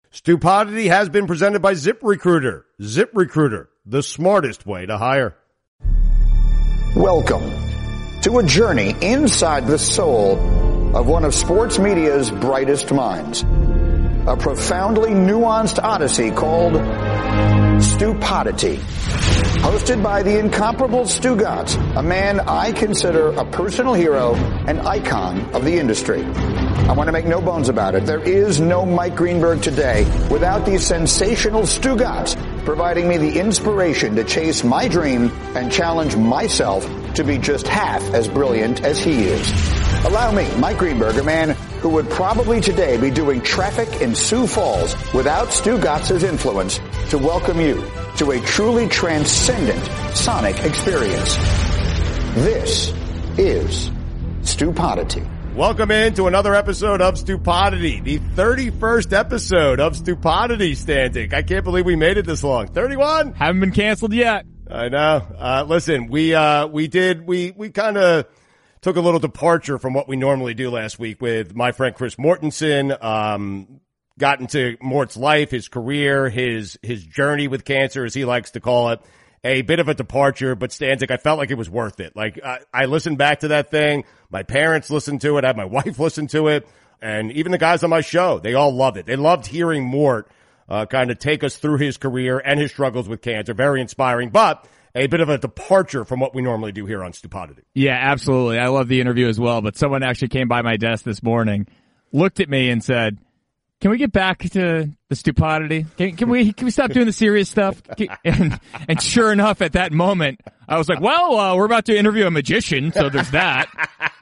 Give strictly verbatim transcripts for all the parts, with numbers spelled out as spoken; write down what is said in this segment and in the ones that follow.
Stupodity has been presented by ZipRecruiter. ZipRecruiter, the smartest way to hire. Welcome to a journey inside the soul of one of sports media's brightest minds. A profoundly nuanced odyssey called Stupodity. Hosted by the incomparable Stugotz, a man I consider a personal hero and icon of the industry. I want to make no bones about it. There is no Mike Greenberg today without the sensational Stugotz providing me the inspiration to chase my dream and challenge myself to be just half as brilliant as he is. Allow me, Mike Greenberg, a man who would probably today be doing traffic in Sioux Falls without Stugotz's influence, to welcome you to a truly transcendent sonic experience. This is Stupodity. Welcome in to another episode of Stupodity, the thirty-first episode of Stupodity, Stantic. I can't believe we made it this long. thirty-one? Haven't been canceled yet. I know. Uh, listen, we, uh, we did, we, we kind of took a little departure from what we normally do last week with my friend Chris Mortensen. Um, got into Mort's life, his career, his, his journey with cancer, as he likes to call it. A bit of a departure, but Stanzik, I felt like it was worth it. Like, I, I listened back to that thing. My parents listened to it. I had my wife listen to it. And even the guys on my show, they all loved it. They loved hearing Mort, uh, kind of take us through his career and his struggles with cancer. Very inspiring, but a bit of a departure from what we normally do here on Stupodity. Yeah, absolutely. I love the interview as well, but someone actually came by my desk this morning, looked at me and said, can we get back to the Stupodity? Can, can we can we stop doing the serious stuff? Can, and, and sure enough, at that moment, I was like, well, uh, we're about to interview a magician, so there's that.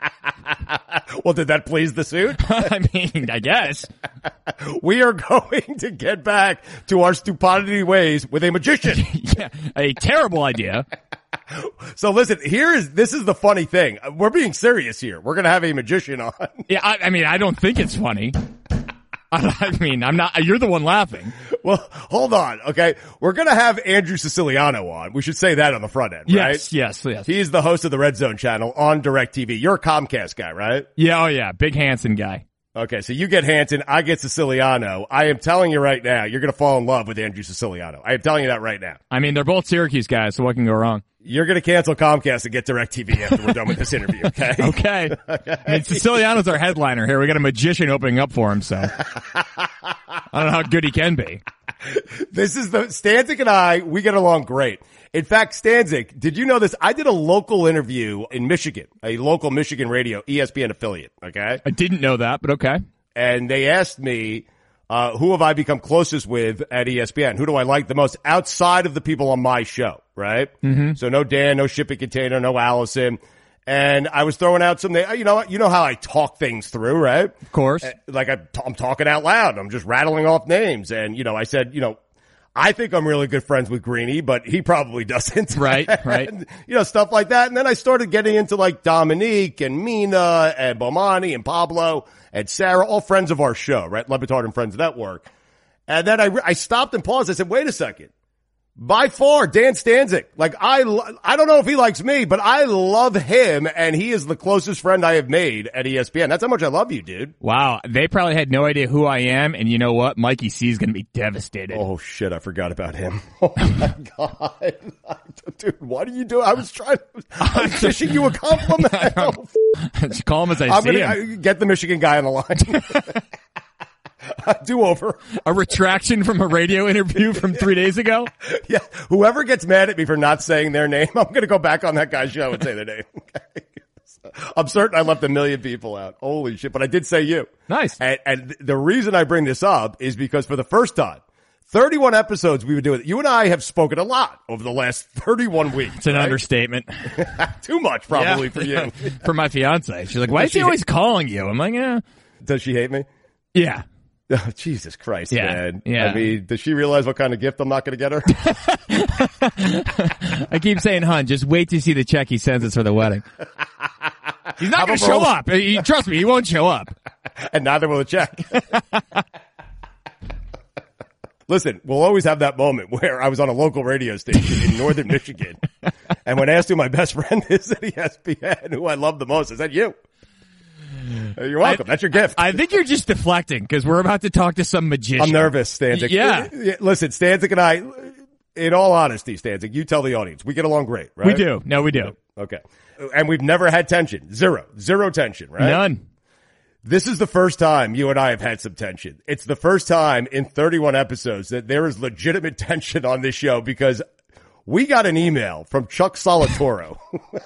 Well, did that please the suit? I mean, I guess. We are going to get back to our Stupodity ways with a magician. Yeah, a terrible idea. So listen, here is, this is the funny thing. We're being serious here. We're going to have a magician on. Yeah, I, I mean, I don't think it's funny. I mean, I'm not, you're the one laughing. Well, hold on, okay? We're gonna have Andrew Siciliano on. We should say that on the front end, right? Yes, yes, yes. He's the host of the Red Zone channel on DirecTV. You're a Comcast guy, right? Yeah, oh yeah, big Hanson guy. Okay, so you get Hanson, I get Siciliano. I am telling you right now, you're gonna fall in love with Andrew Siciliano. I am telling you that right now. I mean, they're both Syracuse guys, so what can go wrong? You're going to cancel Comcast and get DirecTV after we're done with this interview, okay? Okay. okay. I mean, Siciliano's our headliner here. We got a magician opening up for him, so I don't know how good he can be. This is the, Stanzik and I, we get along great. In fact, Stanzik, did you know this? I did a local interview in Michigan, a local Michigan radio, E S P N affiliate, okay? I didn't know that, but okay. And they asked me, Uh, who have I become closest with at E S P N? Who do I like the most outside of the people on my show, right? Mm-hmm. So no Dan, no Shipping Container, no Allison. And I was throwing out some, you know, you know how I talk things through, right? Of course. Like I, I'm talking out loud. I'm just rattling off names. And, you know, I said, you know, I think I'm really good friends with Greeny, but he probably doesn't. Right, right. And, you know, stuff like that. And then I started getting into like Dominique and Mina and Bomani and Pablo and Sarah, all friends of our show, right? Le Batard and Friends Network. And then I, I stopped and paused. I said, wait a second. By far, Dan Stanzik. Like, I, I don't know if he likes me, but I love him, and he is the closest friend I have made at E S P N. That's how much I love you, dude. Wow. They probably had no idea who I am, and you know what? Mikey C is going to be devastated. Oh, shit, I forgot about him. Oh, my God. Dude, what are you doing? I was trying to, I was wishing you a compliment. Oh, Just call him as I I'm see gonna, him. I, get the Michigan guy on the line. Do over. A retraction from a radio interview from three days ago? Yeah. Whoever gets mad at me for not saying their name, I'm going to go back on that guy's show and say their name. Okay. I'm certain I left a million people out. Holy shit. But I did say you. Nice. And, and the reason I bring this up is because for the first time, thirty-one episodes we would do it. You and I have spoken a lot over the last thirty-one weeks. It's an right? understatement. Too much probably yeah, for you. Yeah. For my fiance. She's like, why is he always calling you? I'm like, yeah. Does she hate me? Yeah. Oh, Jesus Christ, yeah, man. Yeah. I mean, does she realize what kind of gift I'm not going to get her? I keep saying, hun, just wait to see the check he sends us for the wedding. He's not going to show up. He, trust me, he won't show up. And neither will the check. Listen, we'll always have that moment where I was on a local radio station in northern Michigan, and when asked who my best friend is at E S P N, who I love the most, I said you. You're welcome. I, That's your gift. I think you're just deflecting because we're about to talk to some magician. I'm nervous, Stanzik. Yeah. Listen, Stanzik and I, in all honesty, Stanzik, you tell the audience, we get along great, right? We do. No, we do. Okay. And we've never had tension. Zero. Zero tension, right? None. This is the first time you and I have had some tension. It's the first time in thirty-one episodes that there is legitimate tension on this show because we got an email from Chuck Solitoro.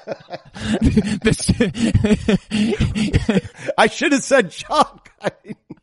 I should have said Chuck. I,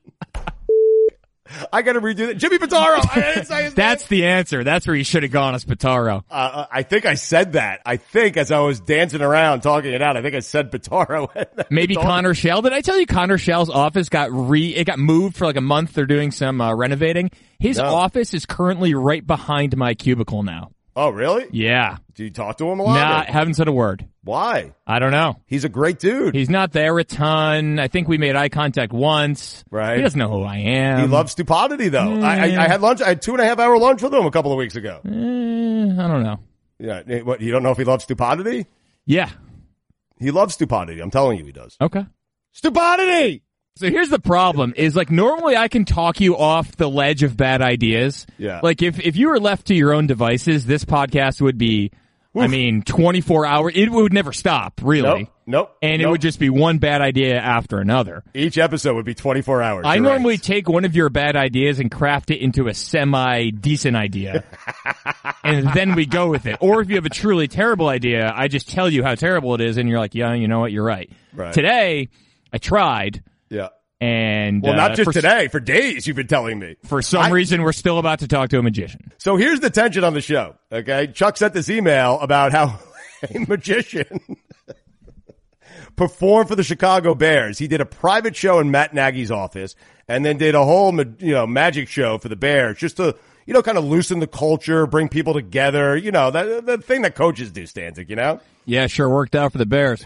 I got to redo that. Jimmy Pitaro. I didn't say his That's name. the answer. That's where you should have gone as Pitaro. Uh, I think I said that. I think as I was dancing around talking it out, I think I said Pitaro. Maybe Connor Shell. Did I tell you Connor Shell's office got re, it got moved for like a month? They're doing some uh, renovating. His No. office is currently right behind my cubicle now. Oh, really? Yeah. Do you talk to him a lot? Nah, haven't said a word. Why? I don't know. He's a great dude. He's not there a ton. I think we made eye contact once. Right. He doesn't know who I am. He loves stupidity, though. Mm. I, I, I had lunch. I had two and a half hour lunch with him a couple of weeks ago. Eh, I don't know. Yeah. What? You don't know if he loves stupidity? Yeah. He loves stupidity. I'm telling you, he does. Okay. Stupidity. So here's the problem is like normally I can talk you off the ledge of bad ideas. Yeah. Like if, if you were left to your own devices, this podcast would be, Oof. I mean, twenty-four hours. It would never stop, really. Nope. Nope. And nope. it would just be one bad idea after another. Each episode would be twenty-four hours. I You're normally right. take one of your bad ideas and craft it into a semi-decent idea. And then we go with it. Or if you have a truly terrible idea, I just tell you how terrible it is and you're like, yeah, you know what, you're right. Right. Today, I tried. Yeah. And well, not uh, just for, today. For days, you've been telling me. For some I, reason, we're still about to talk to a magician. So here's the tension on the show. Okay, Chuck sent this email about how a magician performed for the Chicago Bears. He did a private show in Matt Nagy's office, and then did a whole you know magic show for the Bears, just to you know kind of loosen the culture, bring people together. You know that the thing that coaches do, Stanzik. You know. Yeah, sure worked out for the Bears.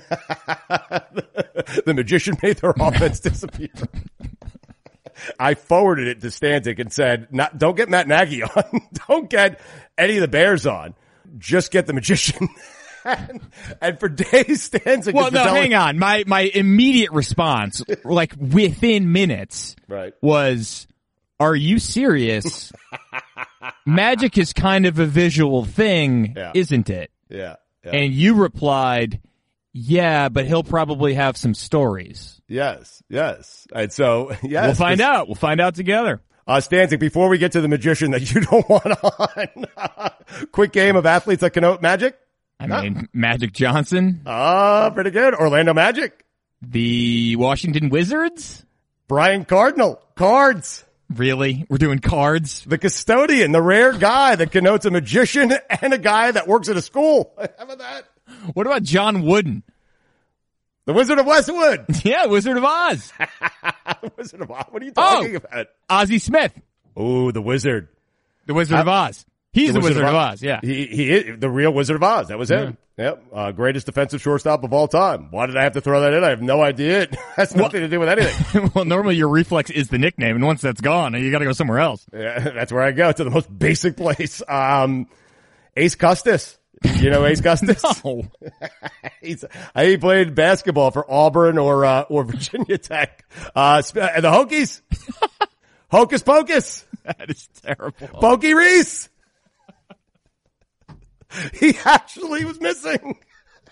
The magician made their offense disappear. I forwarded it to Stanzik and said, Not, don't get Matt Nagy on. Don't get any of the Bears on. Just get the magician. and, and for days, Stanzik Well, has no, been telling- hang on. My, my immediate response, like within minutes, right. was, are you serious? Magic is kind of a visual thing, yeah. isn't it? Yeah. Yeah. And you replied, yeah, but he'll probably have some stories. Yes, yes. And so, yes. We'll find out. We'll find out together. Uh, Stanzik, before we get to the magician that you don't want on, quick game of athletes that connote magic? I mean, Magic Johnson. Ah, uh, pretty good. Orlando Magic. The Washington Wizards. Brian Cardinal. Cards. Really? We're doing cards? The custodian, the rare guy that connotes a magician and a guy that works at a school. How about that? What about John Wooden? The Wizard of Westwood. Yeah, Wizard of Oz. The Wizard of Oz. What are you talking oh, about? Ozzie Smith. Oh, the Wizard. The Wizard uh, of Oz. He's the, the Wizard, Wizard of, Oz. of Oz, yeah. He, he is the real Wizard of Oz. That was him. Yeah. Yep. Uh, greatest defensive shortstop of all time. Why did I have to throw that in? I have no idea. It has nothing well, to do with anything. Well, normally your reflex is the nickname, and once that's gone, you gotta go somewhere else. Yeah, that's where I go, to the most basic place. Um, Ace Custis. You know Ace Custis? No. He's, he played basketball for Auburn or, uh, or Virginia Tech. Uh, and the Hokies. Hocus Pocus. That is terrible. Pokey Reese. He actually was missing.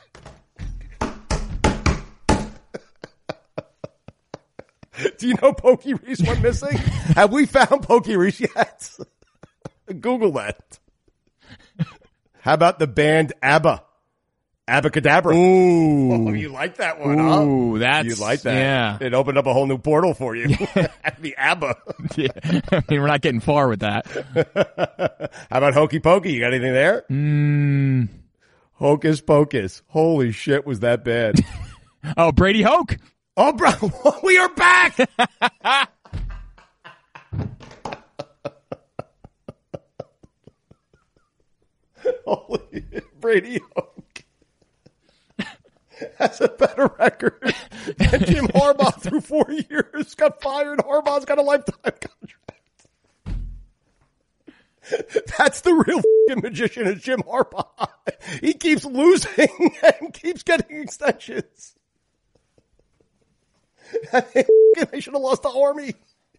Do you know Pokey Reese went missing? Have we found Pokey Reese yet? Google that. How about the band ABBA? Abacadabra. Ooh. Oh, you like that one, Ooh, huh? that's, you like that. Yeah. It opened up a whole new portal for you. The ABBA. Yeah. I mean, we're not getting far with that. How about Hokey Pokey? You got anything there? Mm. Hocus Pocus. Holy shit, was that bad. Oh, Brady Hoke. Oh, bro, we are back. Holy Brady Hoke has a better record than Jim Harbaugh through four years. Got fired. Harbaugh's got a lifetime contract. That's the real f***ing magician is Jim Harbaugh. He keeps losing and keeps getting extensions. They should have lost the Army.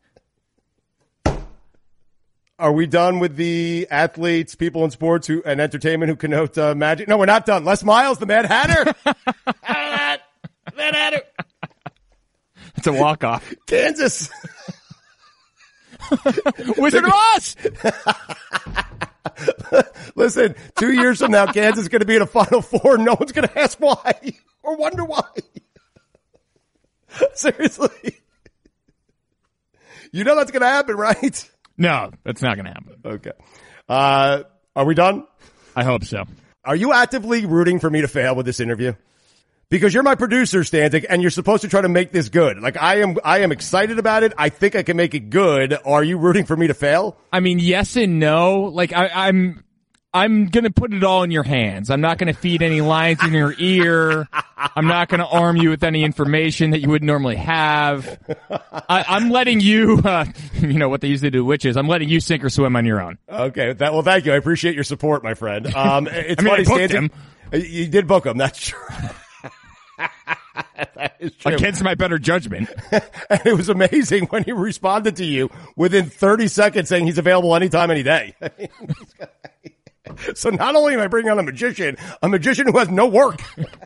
Are we done with the athletes, people in sports who and entertainment who connote uh, magic? No, we're not done. Les Miles, the Mad Hatter. Mad Hatter. It's a walk-off. Kansas. Wizard of Oz. Listen, two years from now, Kansas is going to be in a Final Four. No one's going to ask why or wonder why. Seriously. You know that's going to happen, right? No, that's not going to happen. Okay. Uh, are we done? I hope so. Are you actively rooting for me to fail with this interview? Because you're my producer, Stanzik, and you're supposed to try to make this good. Like, I am, I am excited about it. I think I can make it good. Are you rooting for me to fail? I mean, yes and no. Like, I, I'm, I'm gonna put it all in your hands. I'm not gonna feed any lines in your ear. I'm not gonna arm you with any information that you wouldn't normally have. I, I'm letting you, uh, you know what they usually do, which is I'm letting you sink or swim on your own. Okay. That, well, thank you. I appreciate your support, my friend. Um, it's I mean, funny, I booked Stanzik. him. You did book him. That's true. That is true. Against my better judgment. And it was amazing when he responded to you within thirty seconds saying he's available anytime, any day. So not only am I bringing on a magician, a magician who has no work.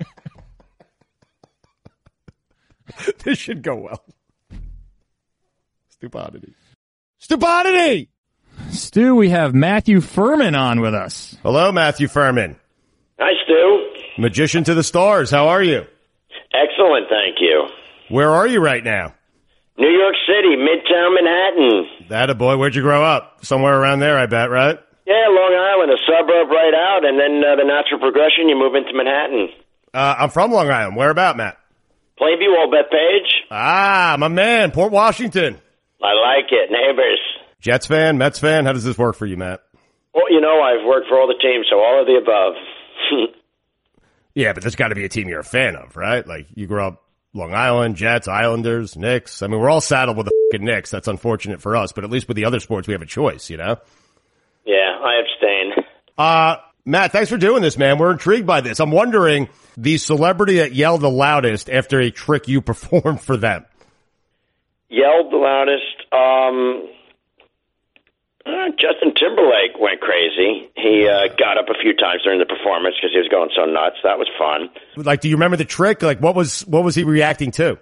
This should go well. Stupidity. Stupidity! Stu, we have Matthew Furman on with us. Hello, Matthew Furman. Hi, Stu. Magician to the stars. How are you? Excellent, thank you. Where are you right now? New York City, Midtown Manhattan. That a boy. Where'd you grow up? Somewhere around there, I bet, right? Yeah, Long Island, a suburb right out, and then uh, the natural progression, you move into Manhattan. Uh, I'm from Long Island. Where about, Matt? Plainview, Old Bethpage. Ah, my man, Port Washington. I like it. Neighbors. Jets fan, Mets fan. How does this work for you, Matt? Well, you know, I've worked for all the teams, so all of the above. Yeah, but there's got to be a team you're a fan of, right? Like, you grew up Long Island, Jets, Islanders, Knicks. I mean, we're all saddled with the fucking Knicks. That's unfortunate for us, but at least with the other sports, we have a choice, you know? Yeah, I abstain. Uh, Matt, thanks for doing this, man. We're intrigued by this. I'm wondering, the celebrity that yelled the loudest after a trick you performed for them. Yelled the loudest. Um, uh, Justin Timberlake went crazy. He uh, got up a few times during the performance because he was going so nuts. That was fun. Like, do you remember the trick? Like, what was what was he reacting to?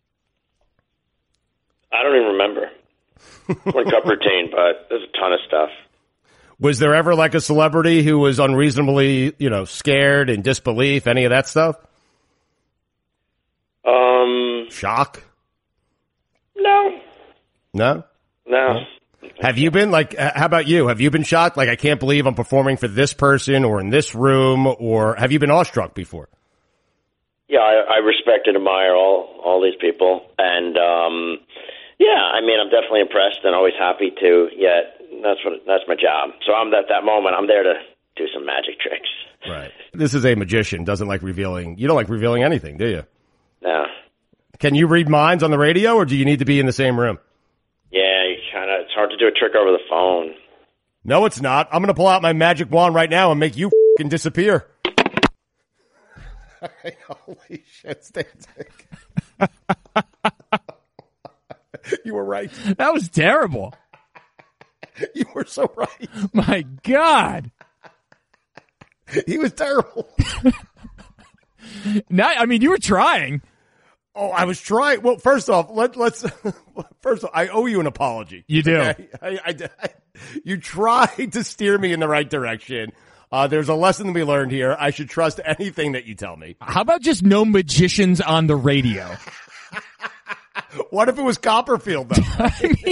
I don't even remember. One cup routine, but there's a ton of stuff. Was there ever like a celebrity who was unreasonably, you know, scared and disbelief, any of that stuff? Um, Shock? No. No? No. Have you been, like, how about you? Have you been shocked? Like, I can't believe I'm performing for this person or in this room, or have you been awestruck before? Yeah, I, I respect and admire all, all these people. And, um, yeah, I mean, I'm definitely impressed and always happy to, yet that's what, that's my job. So I'm at that moment, I'm there to do some magic tricks. Right. This is a magician, doesn't like revealing, you don't like revealing anything, do you? No. Can you read minds on the radio, or do you need to be in the same room? Yeah, you kind of, it's hard to do a trick over the phone. No, it's not. I'm going to pull out my magic wand right now and make you fucking disappear. Holy shit, Stanzik. You were right. That was terrible. You were so right. My God. He was terrible. Not, I mean, you were trying. Oh, I was trying. Well, first off, let, let's, first off, I owe you an apology. You do. Okay? I, I, I, you tried to steer me in the right direction. Uh, there's a lesson to be learned here. I should trust anything that you tell me. How about just no magicians on the radio? What if it was Copperfield, though? I mean,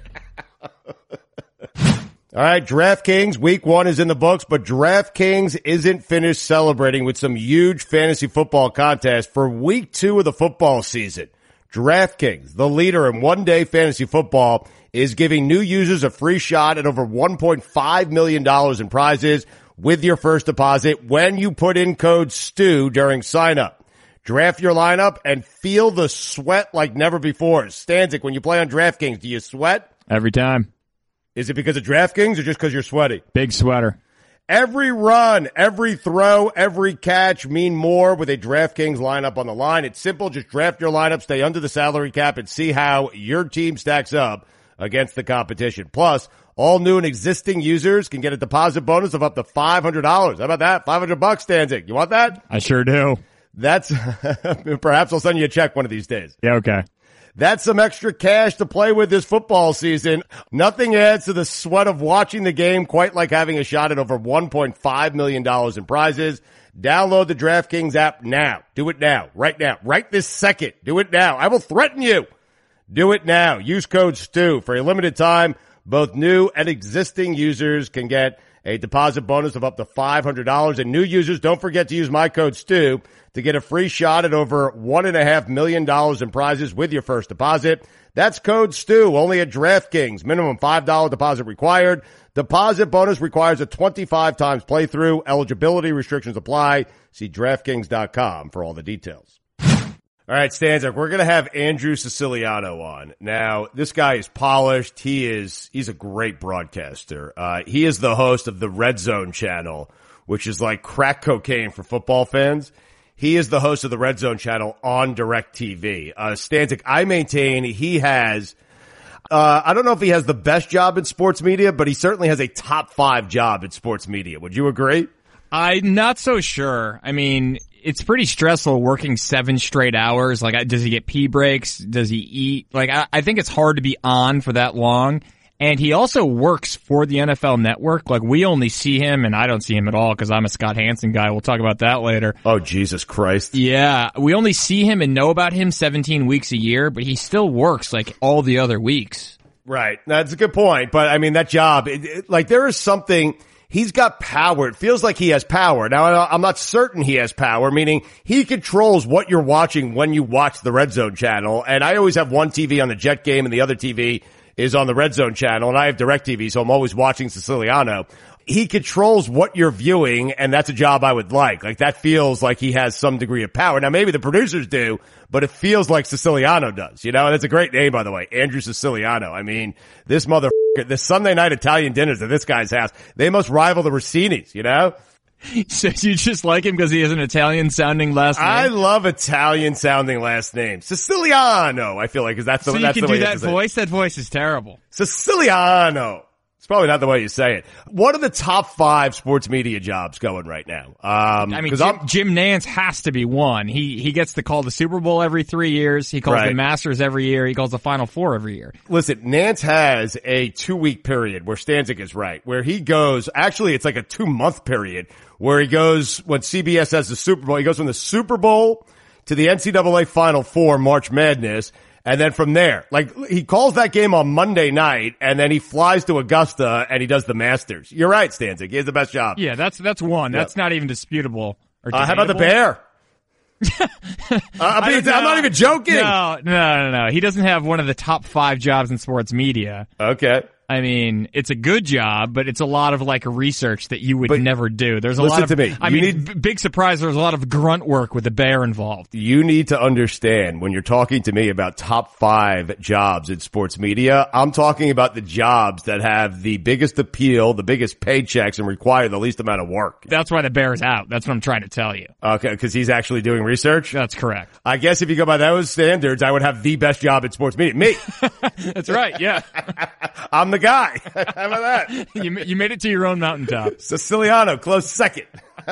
all right, DraftKings, week one is in the books, but DraftKings isn't finished celebrating with some huge fantasy football contest for week two of the football season. DraftKings, the leader in one-day fantasy football, is giving new users a free shot at over one point five million dollars in prizes with your first deposit when you put in code STU during sign-up. Draft your lineup and feel the sweat like never before. Stanzik, when you play on DraftKings, do you sweat? every time. Is it because of DraftKings or just because you're sweaty? Big sweater. Every run, every throw, every catch mean more with a DraftKings lineup on the line. It's simple. Just draft your lineup, stay under the salary cap, and see how your team stacks up against the competition. Plus, all new and existing users can get a deposit bonus of up to five hundred dollars. How about that? five hundred bucks, Stanzik. You want that? I sure do. That's, perhaps I'll send you a check one of these days. Yeah, okay. That's some extra cash to play with this football season. Nothing adds to the sweat of watching the game quite like having a shot at over one point five million dollars in prizes. Download the DraftKings app now. Do it now. Right now. Right this second. Do it now. I will threaten you. Do it now. Use code STU. For a limited time, both new and existing users can get a deposit bonus of up to five hundred dollars. And new users, don't forget to use my code STU to get a free shot at over one and a half million dollars in prizes with your first deposit. That's code STU, only at DraftKings. Minimum five dollars deposit required. Deposit bonus requires a twenty-five times playthrough. Eligibility restrictions apply. See DraftKings dot com for all the details. All right, Stanzik, we're going to have Andrew Siciliano on. Now, this guy is polished. He is, he's a great broadcaster. Uh, he is the host of the Red Zone channel, which is like crack cocaine for football fans. He is the host of the Red Zone channel on DirecTV. Uh, Stanzik, I maintain he has, uh, I don't know if he has the best job in sports media, but he certainly has a top five job in sports media. Would you agree? I'm not so sure. I mean, it's pretty stressful working seven straight hours. Like, does he get pee breaks? Does he eat? Like, I, I think it's hard to be on for that long. And he also works for the N F L Network. Like, we only see him, and I don't see him at all because I'm a Scott Hansen guy. We'll talk about that later. Oh, Jesus Christ. Yeah. We only see him and know about him seventeen weeks a year, but he still works like all the other weeks. Right. That's a good point. But, I mean, that job, it, it, like, there is something... He's got power. It feels like he has power. Now, I'm not certain he has power, meaning he controls what you're watching when you watch the Red Zone channel. And I always have one T V on the Jet game and the other T V is on the Red Zone channel. And I have DirecTV, so I'm always watching Siciliano. He controls what you're viewing, and that's a job I would like. Like, that feels like he has some degree of power. Now, maybe the producers do, but it feels like Siciliano does. You know, and it's a great name, by the way, Andrew Siciliano. I mean, this motherfucker, the Sunday night Italian dinners at this guy's house, they must rival the Rossinis, you know? So you just like him because he has an Italian-sounding last name? I love Italian-sounding last names. Siciliano, I feel like, because that's the, so that's you the can way do that voice? That voice is terrible. Siciliano. It's probably not the way you say it. What are the top five sports media jobs going right now? Um, I mean, Jim, Jim Nantz has to be one. He he gets to call the Super Bowl every three years. He calls right. the Masters every year. He calls the Final Four every year. Listen, Nantz has a two-week period where Stanzik is right, where he goes, actually it's like a two-month period, where he goes, when C B S has the Super Bowl, he goes from the Super Bowl to the N C double A Final Four, March Madness, and then from there, like, he calls that game on Monday night, and then he flies to Augusta, and he does the Masters. You're right, Stanzik. He has the best job. Yeah, that's that's one. That's yep. not even disputable. Or uh, how about the Bear? uh, I mean, I'm not even joking. No, no, no, no. He doesn't have one of the top five jobs in sports media. Okay. I mean, it's a good job, but it's a lot of like research that you would but never do. There's a listen lot of, to me. I you mean, need, b- big surprise. There's a lot of grunt work with the Bear involved. You need to understand when you're talking to me about top five jobs in sports media, I'm talking about the jobs that have the biggest appeal, the biggest paychecks, and require the least amount of work. That's why the Bear's out. That's what I'm trying to tell you. Okay, because he's actually doing research? That's correct. I guess if you go by those standards, I would have the best job in sports media. Me. That's right, yeah. I'm the guy. How about that? you, you made it to your own mountaintop. Siciliano, close second.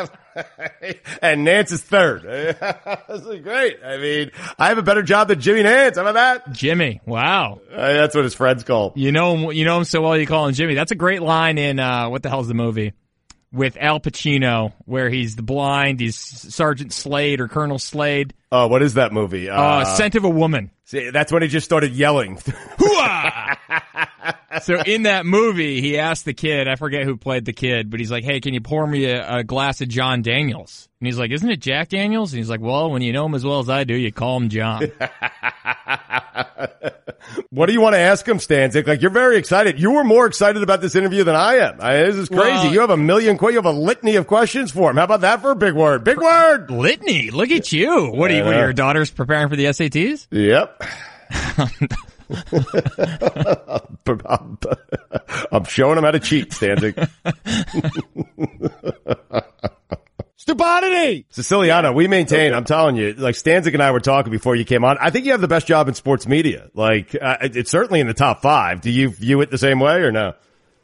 And Nantz is third. This is great. I mean, I have a better job than Jimmy Nantz. How about that? Jimmy. Wow. Uh, that's what his friends call him. You know him, you know him so well you call him Jimmy. That's a great line in, uh, what the hell's the movie? With Al Pacino, where he's the blind, he's Sergeant Slade or Colonel Slade. Oh, uh, what is that movie? Uh, uh, Scent of a Woman. See, that's when he just started yelling. So in that movie, he asked the kid, I forget who played the kid, but he's like, hey, can you pour me a, a glass of John Daniels? And he's like, isn't it Jack Daniels? And he's like, well, when you know him as well as I do, you call him John. What do you want to ask him, Stanzik? Like, you're very excited. You were more excited about this interview than I am. I mean, this is crazy. Well, you have a million, you have a litany of questions for him. How about that for a big word? Big word! Litany? Look at you. What are you, what are your daughters preparing for the S A Ts? Yep. I'm showing him how to cheat, Stanzik. Stupidity! Siciliano, we maintain, I'm telling you, like Stanzik and I were talking before you came on. I think you have the best job in sports media. Like, uh, it's certainly in the top five. Do you view it the same way or no?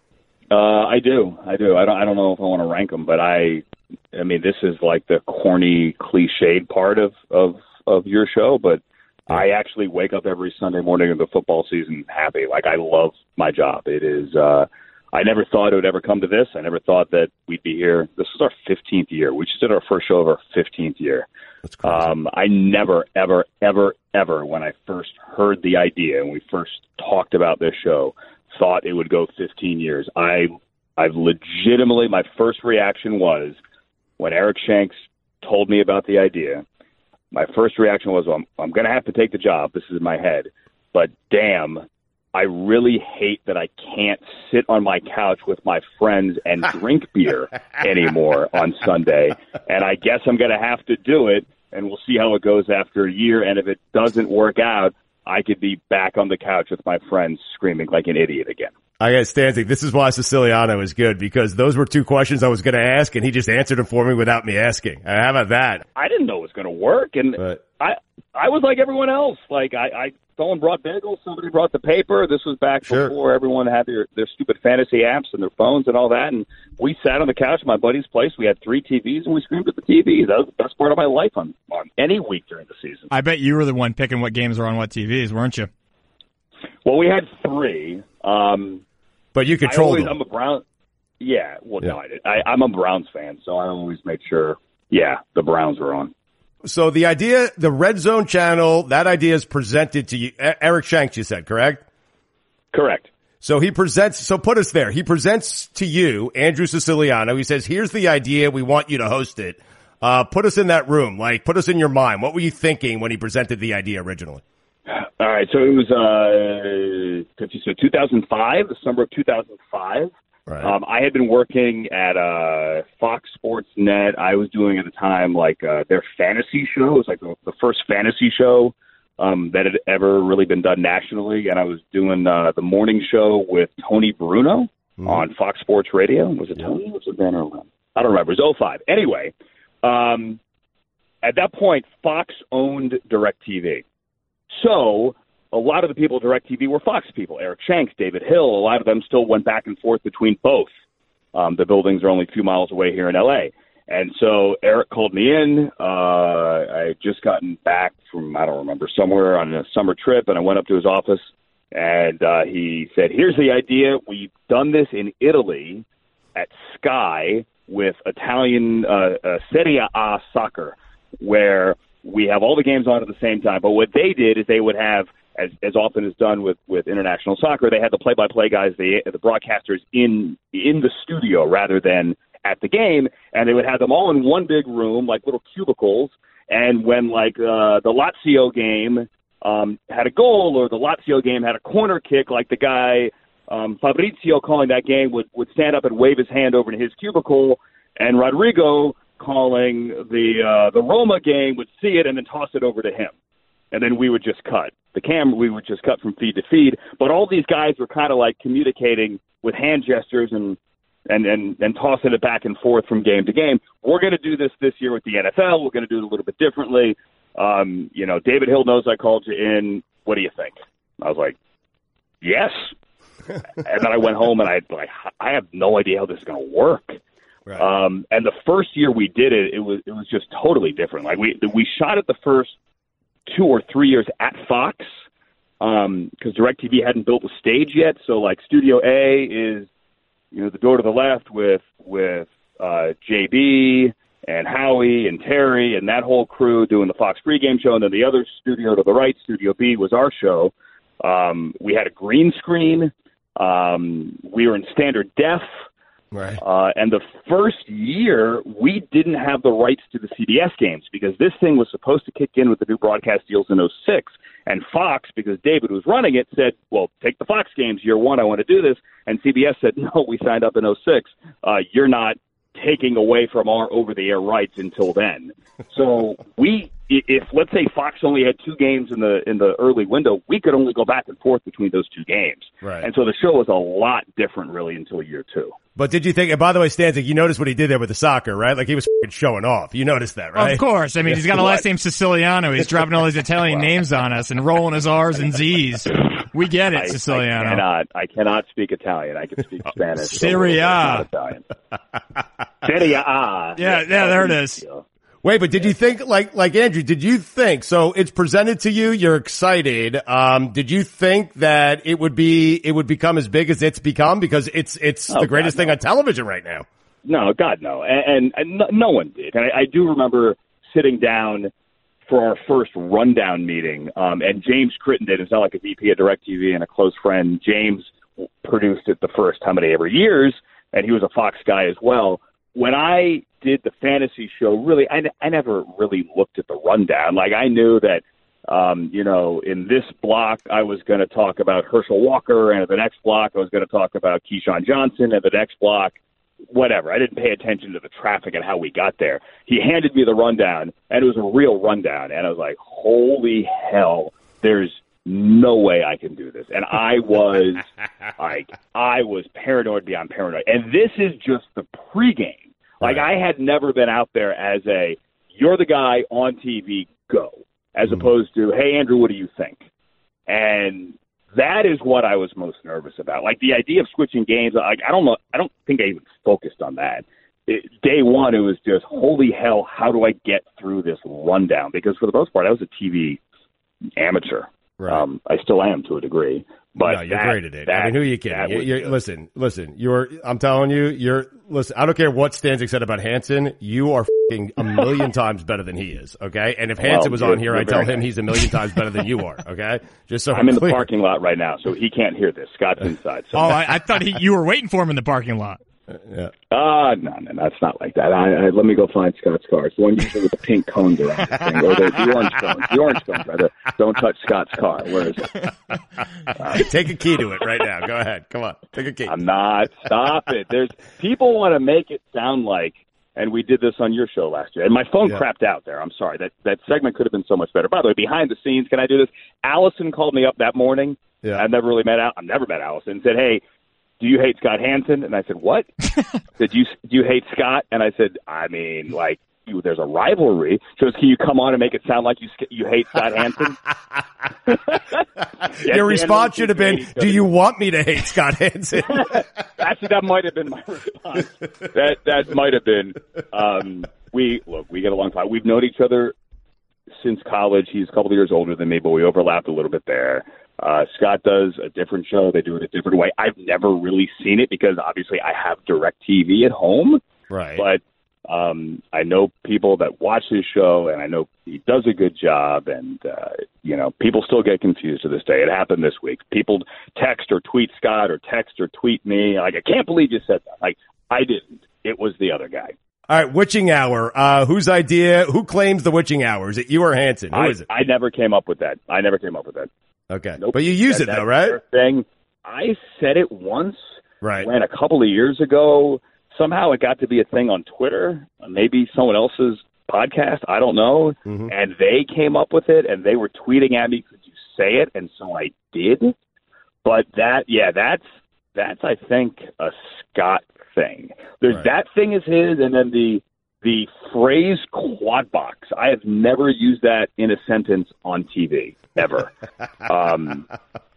Uh, I do. I do. I don't, I don't know if I want to rank them, but I, I mean, this is like the corny, cliched part of, of, of your show, but I actually wake up every Sunday morning of the football season happy. Like, I love my job. It is, uh, I never thought it would ever come to this. I never thought that we'd be here. This is our fifteenth year. We just did our first show of our fifteenth year. That's crazy. Um, I never, ever, ever, ever, when I first heard the idea and we first talked about this show, thought it would go fifteen years. I, I've legitimately, my first reaction was when Eric Shanks told me about the idea, my first reaction was, well, I'm, I'm going to have to take the job. This is in my head. But damn, I really hate that I can't sit on my couch with my friends and drink beer anymore on Sunday. And I guess I'm going to have to do it, and we'll see how it goes after a year. And if it doesn't work out, I could be back on the couch with my friends screaming like an idiot again. I got Stanzik. This is why Siciliano is good, because those were two questions I was going to ask, and he just answered them for me without me asking. Uh, how about that? I didn't know it was going to work, and but, I I was like everyone else. Like, I, I someone brought bagels, somebody brought the paper. This was back sure. before everyone had their, their stupid fantasy apps and their phones and all that, and we sat on the couch at my buddy's place. We had three T Vs, and we screamed at the T Vs. That was the best part of my life on, on any week during the season. I bet you were the one picking what games are on what T Vs, weren't you? Well, we had three. Um, but you controlled always, them. I'm a Brown. Yeah, well, yeah. no, I, did. I I'm a Browns fan, so I always made sure, yeah, the Browns were on. So the idea, the Red Zone channel, that idea is presented to you. Eric Shanks, you said, correct? Correct. So he presents, so put us there. He presents to you, Andrew Siciliano. He says, here's the idea. We want you to host it. Uh, put us in that room. Like, put us in your mind. What were you thinking when he presented the idea originally? All right. So it was, uh, so two thousand five, the summer of two thousand five. Right. Um, I had been working at uh, Fox Sports Net. I was doing at the time like uh, their fantasy show. It was like the, the first fantasy show um, that had ever really been done nationally. And I was doing uh, the morning show with Tony Bruno mm-hmm. on Fox Sports Radio. Was it yeah. Tony? Was it Ben or Len? I don't remember. It was oh five. Anyway, um, at that point, Fox owned DirecTV. So a lot of the people at DirecTV were Fox people. Eric Shanks, David Hill, a lot of them still went back and forth between both. Um, the buildings are only a few miles away here in L A. And so Eric called me in. Uh, I had just gotten back from, I don't remember, somewhere on a summer trip, and I went up to his office, and uh, he said, here's the idea. We've done this in Italy at Sky with Italian uh, uh, Serie A soccer, where we have all the games on at the same time. But what they did is they would have, as as often is done with, with international soccer, they had the play-by-play guys, the the broadcasters in in the studio rather than at the game, and they would have them all in one big room, like little cubicles. And when like uh, the Lazio game um, had a goal, or the Lazio game had a corner kick, like the guy um, Fabrizio calling that game would would stand up and wave his hand over to his cubicle, and Rodrigo calling the uh, the Roma game would see it and then toss it over to him, and then we would just cut the camera. We would just cut from feed to feed. But all these guys were kind of like communicating with hand gestures and and and and tossing it back and forth from game to game. We're going to do this this year with the N F L. We're going to do it a little bit differently. Um, you know, David Hill knows I called you in. What do you think? I was like, yes. And then I went home and I like I have no idea how this is going to work. Right. Um, and the first year we did it, it was it was just totally different. Like we we shot it the first two or three years at Fox because um, DirecTV hadn't built a stage yet. So like Studio A is, you know, the door to the left with with uh, J B and Howie and Terry and that whole crew doing the Fox pregame show, and then the other studio to the right, Studio B, was our show. Um, we had a green screen. Um, we were in standard def. Right. Uh, and the first year, we didn't have the rights to the C B S games because this thing was supposed to kick in with the new broadcast deals in oh six. And Fox, because David was running it, said, well, take the Fox games year one. I want to do this. And C B S said, no, we signed up in oh six. Uh, you're not taking away from our over-the-air rights until then. So we, if let's say Fox only had two games in the in the early window, we could only go back and forth between those two games. Right. And so the show was a lot different, really, until year two. But did you think, and by the way, Stanzik, you noticed what he did there with the soccer, right? Like he was f***ing showing off. You noticed that, right? Of course. I mean, he's got a last name Siciliano. He's dropping all these Italian wow. names on us and rolling his R's and Z's. We get it, I, Siciliano. I cannot, I cannot speak Italian. I can speak Spanish. Serie A. Serie A. Yeah, yeah, there it is. Wait, but did you think, like, like Andrew, did you think, so it's presented to you, you're excited, um, did you think that it would be, it would become as big as it's become? Because it's, it's oh, the greatest God, thing no. on television right now. No, God, no. And, and, and no, no one did. And I, I do remember sitting down for our first rundown meeting, um, and James Crittenden is not like a V P at DirecTV and a close friend. James produced it the first how many ever years, and he was a Fox guy as well. When I did the fantasy show, really, I, I never really looked at the rundown. Like, I knew that, um, you know, in this block, I was going to talk about Herschel Walker, and in the next block, I was going to talk about Keyshawn Johnson, and the next block, whatever. I didn't pay attention to the traffic and how we got there. He handed me the rundown, and it was a real rundown, and I was like, holy hell, there's no way I can do this. And I was, like, I was paranoid beyond paranoid. And this is just the pregame. Like, I had never been out there as a, you're the guy on T V, go, as mm-hmm. opposed to, hey, Andrew, what do you think? And that is what I was most nervous about. Like, the idea of switching games, like, I don't know, I don't think I even focused on that. It, day one, it was just, holy hell, how do I get through this rundown? Because for the most part, I was a T V amateur. Right. Um, I still am to a degree. But no, you're that, great at it. That, I mean, who are you kidding? You're, you're, listen, listen. You're. I'm telling you. You're. Listen. I don't care what Stanzik said about Hanson. You are f***ing a million times better than he is. Okay. And if Hanson well, was on here, I tell him nice. he's a million times better than you are. Okay. Just so I'm in clear. the parking lot right now, so he can't hear this. Scott's inside. So. Oh, I, I thought he, you were waiting for him in the parking lot. Yeah. Uh, no, no, that's not like that. I, I, let me go find Scott's car. It's the one usually with the pink cones around the thing, or the, the orange cones. The orange cones, rather. Don't touch Scott's car. Where is it? Uh, Take a key to it right now. Go ahead. Come on. Take a key. I'm not. Stop it. There's people want to make it sound like, and we did this on your show last year, and my phone yeah. crapped out there. I'm sorry. That that segment could have been so much better. By the way, behind the scenes, can I do this? Allison called me up that morning. Yeah. I've never really met Al- I've never met Allison. And said, hey, do you hate Scott Hanson? And I said, what? Did you do you hate Scott? And I said, I mean, like, you, there's a rivalry. She goes, can you come on and make it sound like you you hate Scott Hanson? yeah, Your response should have been, do you want me to hate Scott Hanson? Actually, that might have been my response. That that might have been. Um, we look, we get along fine. We've known each other since college. He's a couple of years older than me, but we overlapped a little bit there. Uh, Scott does a different show. They do it a different way. I've never really seen it because obviously I have DirecTV at home. Right. But um, I know people that watch his show, and I know he does a good job. And, uh, you know, people still get confused to this day. It happened this week. People text or tweet Scott or text or tweet me. Like, I can't believe you said that. Like, I didn't. It was the other guy. All right, witching hour. Uh, whose idea? Who claims the witching hour? Is it you or Hanson? Who I, is it? I never came up with that. I never came up with that. Okay. Nope. But you use that, it, though, right? Thing. I said it once. Right. When a couple of years ago, somehow it got to be a thing on Twitter, maybe someone else's podcast, I don't know. Mm-hmm. And they came up with it, and they were tweeting at me, could you say it? And so I did. But that, yeah, that's, that's I think, a Scott thing. There's right. that thing is his, and then the the phrase quad box. I have never used that in a sentence on T V, ever. um,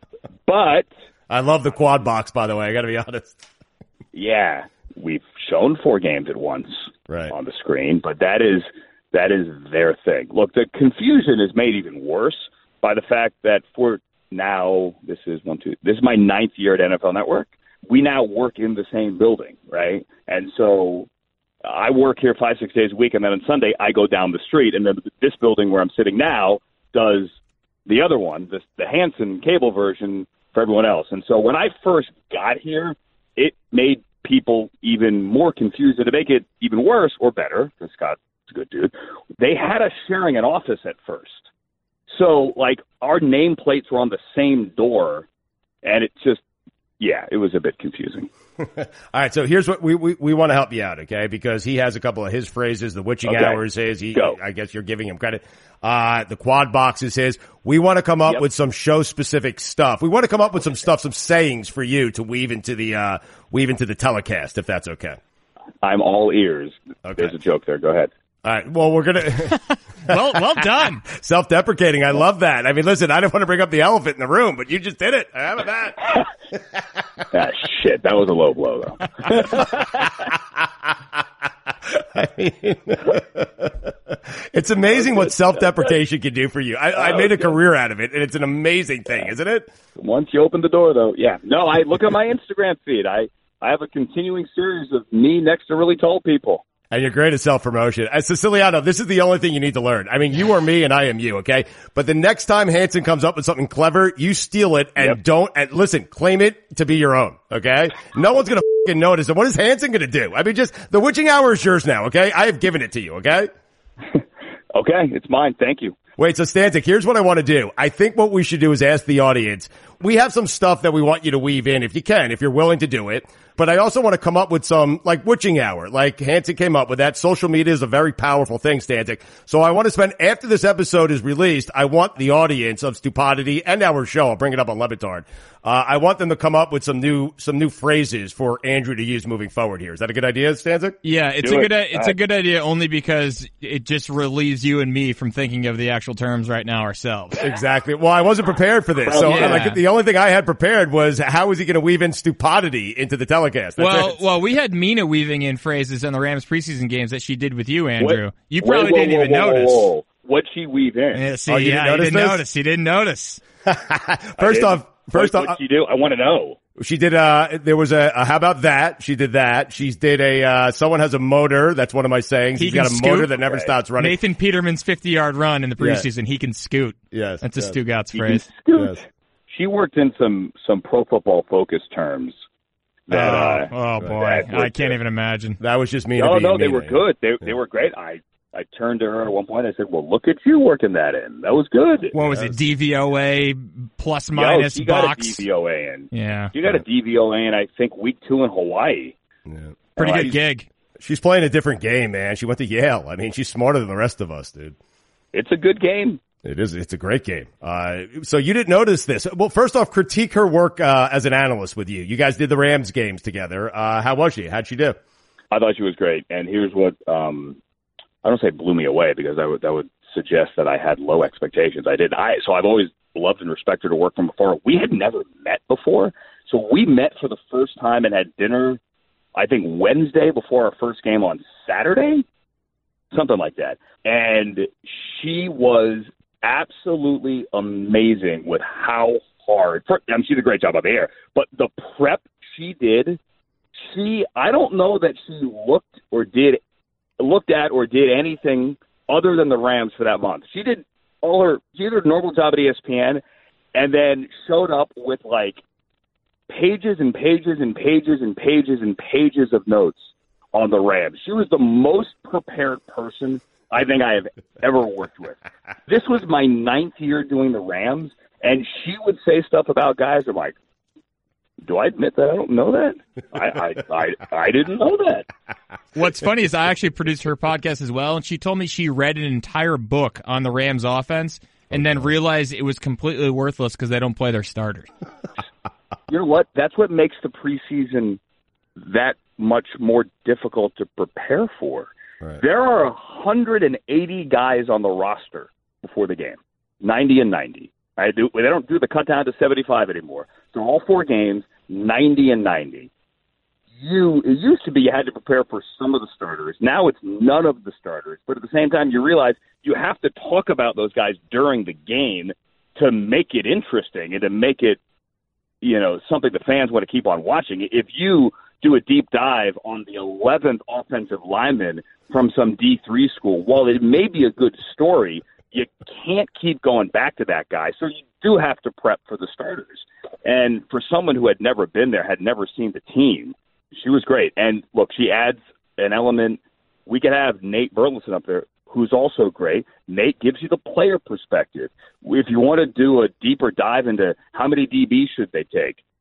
but I love the quad box, by the way. I got to be honest. Yeah, we've shown four games at once right. on the screen, but that is that is their thing. Look, the confusion is made even worse by the fact that for now, this is one, two, this is my ninth year at N F L Network. We now work in the same building, right? And so I work here five, six days a week, and then on Sunday I go down the street, and then this building where I'm sitting now does the other one, this, the Hanson cable version for everyone else. And so when I first got here, it made people even more confused. And to make it even worse, or better, because Scott's a good dude, they had us sharing an office at first. So, like, our nameplates were on the same door, and it just yeah, it was a bit confusing. All right, so here's what we, we, we want to help you out, okay? Because he has a couple of his phrases. The witching Okay. hours is he. Go. I guess you're giving him credit. Uh, the quad box is his. We want to come up Yep. with some show specific stuff. We want to come up with some stuff, some sayings for you to weave into the uh, weave into the telecast, if that's okay. I'm all ears. Okay. There's a joke there. Go ahead. All right. Well, we're gonna Well, well done. self-deprecating. I love that. I mean, listen, I didn't want to bring up the elephant in the room, but you just did it. How about that? Ah, shit. That was a low blow, though. I mean, it's amazing what self-deprecation can do for you. I, I made a career out of it, and it's an amazing thing, isn't it? Once you open the door, though, yeah. No, I look at my Instagram feed. I, I have a continuing series of me next to really tall people. And you're great at self-promotion. As Siciliano, this is the only thing you need to learn. I mean, you are me and I am you, okay? But the next time Hanson comes up with something clever, you steal it and Yep. don't, and listen, claim it to be your own, okay? No one's gonna fucking notice it. What is Hanson gonna do? I mean, just, the witching hour is yours now, okay? I have given it to you, okay? Okay, it's mine. Thank you. Wait, so Stanzik, here's what I want to do. I think what we should do is ask the audience. We have some stuff that we want you to weave in if you can, if you're willing to do it. But I also want to come up with some, like, witching hour. Like Hanson came up with that. Social media is a very powerful thing, Stanzik. So I want to spend, after this episode is released, I want the audience of Stupidity and our show, I'll bring it up on Levitard. Uh, I want them to come up with some new, some new phrases for Andrew to use moving forward here. Is that a good idea, Stanzik? Yeah, it's Do a it. good it's All a right. good idea only because it just relieves you and me from thinking of the actual terms right now ourselves. Exactly. Well, I wasn't prepared for this. So Yeah. like, the only thing I had prepared was how is he going to weave in Stupidity into the telecast? That's Well, it. well, we had Mina weaving in phrases in the Rams preseason games that she did with you, Andrew. What- You Whoa, probably whoa, didn't whoa, even whoa, notice. Whoa, whoa. What'd she weave in? Yeah, see, Oh, you yeah, didn't you didn't notice this? notice. You didn't notice. First I off, didn't. first what, off, what'd she do? I want to know. she did, uh, there was a, a, how about that? She did that. She did a, uh, someone has a motor. That's one of my sayings. He He's got a can motor scoot. that never Right. stops running. Nathan Peterman's fifty-yard run in the Yeah. preseason, he can scoot. Yes. That's a yes, Stu Gotts He can phrase. scoot. yes. She worked in some some pro football focus terms. That, uh, Oh, boy. that I was- can't even imagine. That was just me. No, to be no, they me, were man. good. They they were great. I I turned to her at one point. I said, "Well, look at you working that in. That was good." What was it? D V O A plus Yo, minus she got box? a D V O A in. Yeah. She got a D V O A in, I think, week two in Hawaii. Yeah. Pretty All good right. gig. She's playing a different game, man. She went to Yale. I mean, she's smarter than the rest of us, dude. It's a good game. It is. It's a great game. Uh, so you didn't notice this. Well, first off, critique her work, uh, as an analyst with you. You guys did the Rams games together. Uh, how was she? How'd she do? I thought she was great. And here's what um, I don't say blew me away because that would that would suggest that I had low expectations. I did. I so I've always loved and respected her work from afar. We had never met before, so we met for the first time and had dinner. I think Wednesday before our first game on Saturday, something like that. And she was absolutely amazing with how hard. I mean, she did a great job up there, but the prep she did. She, I don't know that she looked or did, looked at or did anything other than the Rams for that month. She did all her, she did her normal job at E S P N and then showed up with like pages and pages and pages and pages and pages of notes on the Rams. She was the most prepared person I think I have ever worked with. This was my ninth year doing the Rams, and she would say stuff about guys. I'm like, do I admit that I don't know that? I I, I, I didn't know that. What's funny is I actually produced her podcast as well, and she told me she read an entire book on the Rams offense and then realized it was completely worthless because they don't play their starters. You know what? That's what makes the preseason that much more difficult to prepare for. Right. There are one hundred eighty guys on the roster before the game, ninety and ninety. I do. They don't do the cut down to seventy-five anymore. So all four games, ninety and ninety. You it used to be you had to prepare for some of the starters. Now it's none of the starters. But at the same time, you realize you have to talk about those guys during the game to make it interesting and to make it, you know, something the fans want to keep on watching. If you do a deep dive on the eleventh offensive lineman from some D three school, while it may be a good story, you can't keep going back to that guy. So you do have to prep for the starters. And for someone who had never been there, had never seen the team, she was great. And look, she adds an element. We could have Nate Burleson up there, who's also great. Nate gives you the player perspective. If you want to do a deeper dive into how many D Bs should they take,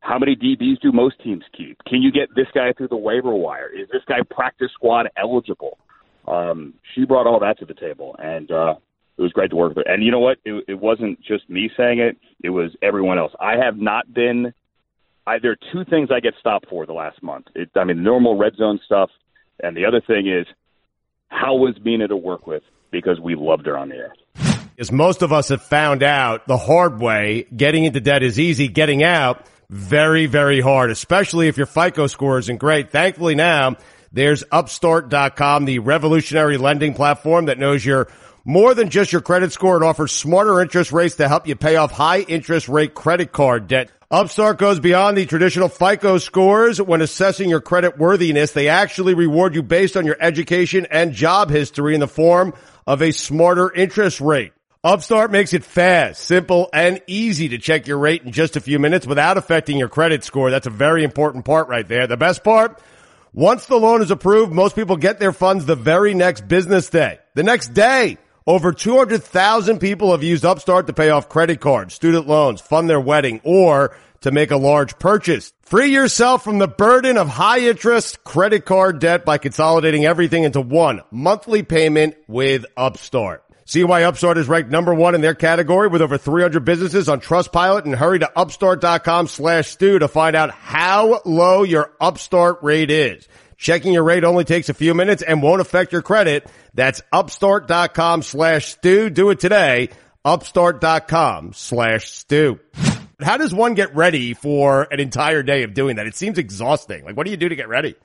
How many D Bs do most teams keep? Can you get this guy through the waiver wire? Is this guy practice squad eligible? Um, she brought all that to the table, and uh, it was great to work with her. And you know what? It, it wasn't just me saying it. It was everyone else. I have not been I, – there are two things I get stopped for the last month. It, I mean, normal red zone stuff, and the other thing is how was Mina to work with, because we loved her on the air. As most of us have found out the hard way, getting into debt is easy. Getting out, very, very hard, especially if your FICO score isn't great. Thankfully now, there's Upstart dot com, the revolutionary lending platform that knows you're more than just your credit score. It offers smarter interest rates to help you pay off high interest rate credit card debt. Upstart goes beyond the traditional FICO scores. When assessing your credit worthiness, they actually reward you based on your education and job history in the form of a smarter interest rate. Upstart makes it fast, simple, and easy to check your rate in just a few minutes without affecting your credit score. That's a very important part right there. The best part? Once the loan is approved, most people get their funds the very next business day. The next day, over two hundred thousand people have used Upstart to pay off credit cards, student loans, fund their wedding, or to make a large purchase. Free yourself from the burden of high-interest credit card debt by consolidating everything into one monthly payment with Upstart. See why Upstart is ranked number one in their category with over three hundred businesses on Trustpilot, and hurry to upstart dot com slash Stu to find out how low your Upstart rate is. Checking your rate only takes a few minutes and won't affect your credit. That's upstart dot com slash Stu. Do it today. upstart dot com slash Stu. How does one get ready for an entire day of doing that? It seems exhausting. Like, what do you do to get ready?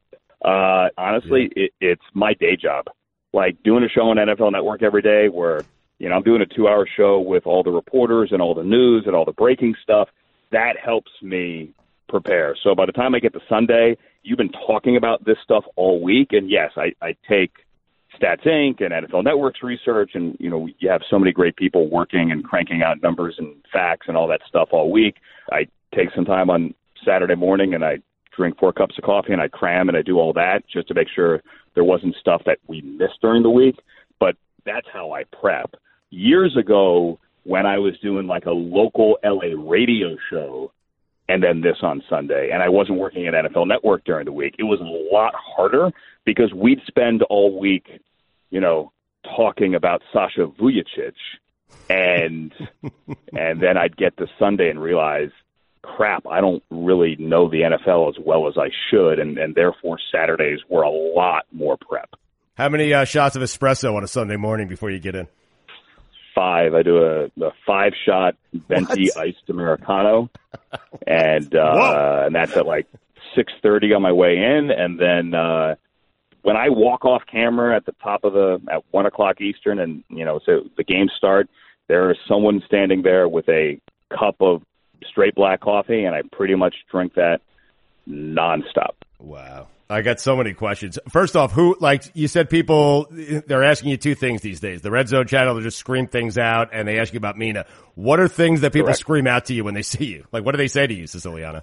Uh, honestly, it, it's my day job. Like doing a show on N F L Network every day where, you know, I'm doing a two-hour show with all the reporters and all the news and all the breaking stuff. That helps me prepare. So by the time I get to Sunday, you've been talking about this stuff all week. And, yes, I, I take Stats Incorporated and N F L Network's research, and, you know, you have so many great people working and cranking out numbers and facts and all that stuff all week. I take some time on Saturday morning and I drink four cups of coffee and I cram and I do all that just to make sure there wasn't stuff that we missed during the week. But that's how I prep. Years ago, when I was doing like a local L A radio show and then this on Sunday, and I wasn't working at N F L Network during the week, it was a lot harder because we'd spend all week, you know, talking about Sasha Vujacic, and and then I'd get to Sunday and realize, crap, I don't really know the N F L as well as I should, and, and therefore Saturdays were a lot more prep. How many uh, shots of espresso on a Sunday morning before you get in? Five. I do a, a five-shot venti what? iced Americano, and uh, and that's at like six thirty on my way in, and then uh, when I walk off camera at the top of the at one o'clock Eastern, and you know, so the games start, there is someone standing there with a cup of straight black coffee, and I pretty much drink that nonstop. Wow. I got so many questions. First off, who, like you said, people, they're asking you two things these days. The Red Zone channel, they just scream things out, and they ask you about Mina. What are things that people Correct. scream out to you when they see you? Like, what do they say to you, Siciliano?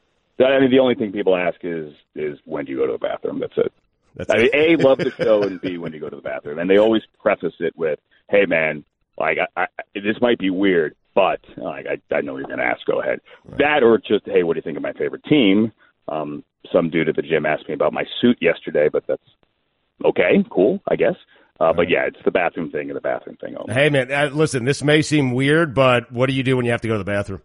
I mean, the only thing people ask is, is when do you go to the bathroom? That's it. That's I it. mean, A, love the show, and B, when do you go to the bathroom? And they always preface it with, hey, man, like, I, I, this might be weird, but like, I, I know you're going to ask. Go ahead. Right. That or just, hey, what do you think of my favorite team? Um, some dude at the gym asked me about my suit yesterday, but that's okay, cool, I guess. Uh, right. But yeah, it's the bathroom thing and the bathroom thing only. Hey, man, uh, listen, this may seem weird, but what do you do when you have to go to the bathroom?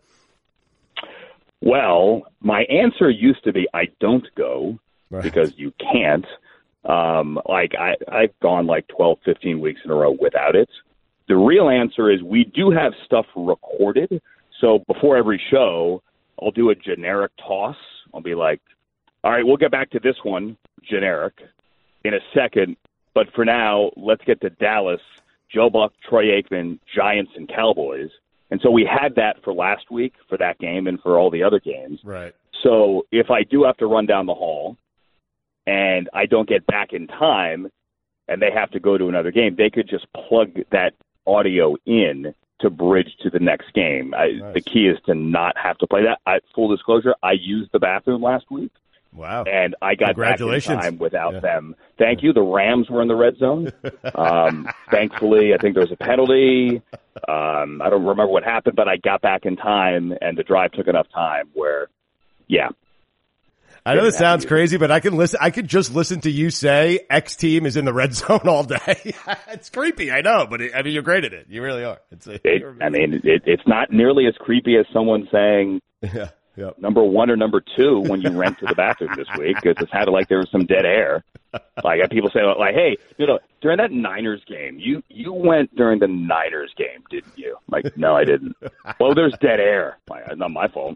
Well, my answer used to be I don't go right. because you can't. Um, like I, I've gone like twelve, fifteen weeks in a row without it. The real answer is we do have stuff recorded. So before every show, I'll do a generic toss. I'll be like, all right, we'll get back to this one, generic, in a second. But for now, let's get to Dallas, Joe Buck, Troy Aikman, Giants, and Cowboys. And so we had that for last week, for that game, and for all the other games. Right. So if I do have to run down the hall and I don't get back in time and they have to go to another game, they could just plug that audio in to bridge to the next game. I, nice. The key is to not have to play that. I, full disclosure, I used the bathroom last week, Wow. And I got back in Congratulations. time without Yeah. them. Thank you. The Rams were in the red zone. Um, thankfully, I think there was a penalty. Um, I don't remember what happened, but I got back in time, and the drive took enough time where, yeah. I know this sounds crazy, but I can listen. I could just listen to you say X team is in the red zone all day. It's creepy, I know, but it, I mean, you're great at it. You really are. It's. A, it, I mean, it, it's not nearly as creepy as someone saying yeah, yeah. number one or number two when you went to the bathroom this week, because it sounded like there was some dead air. Like, I got people say, like, hey, you know, during that Niners game, you you went during the Niners game, didn't you? Like, no, I didn't. Well, there's dead air. Like, it's not my fault.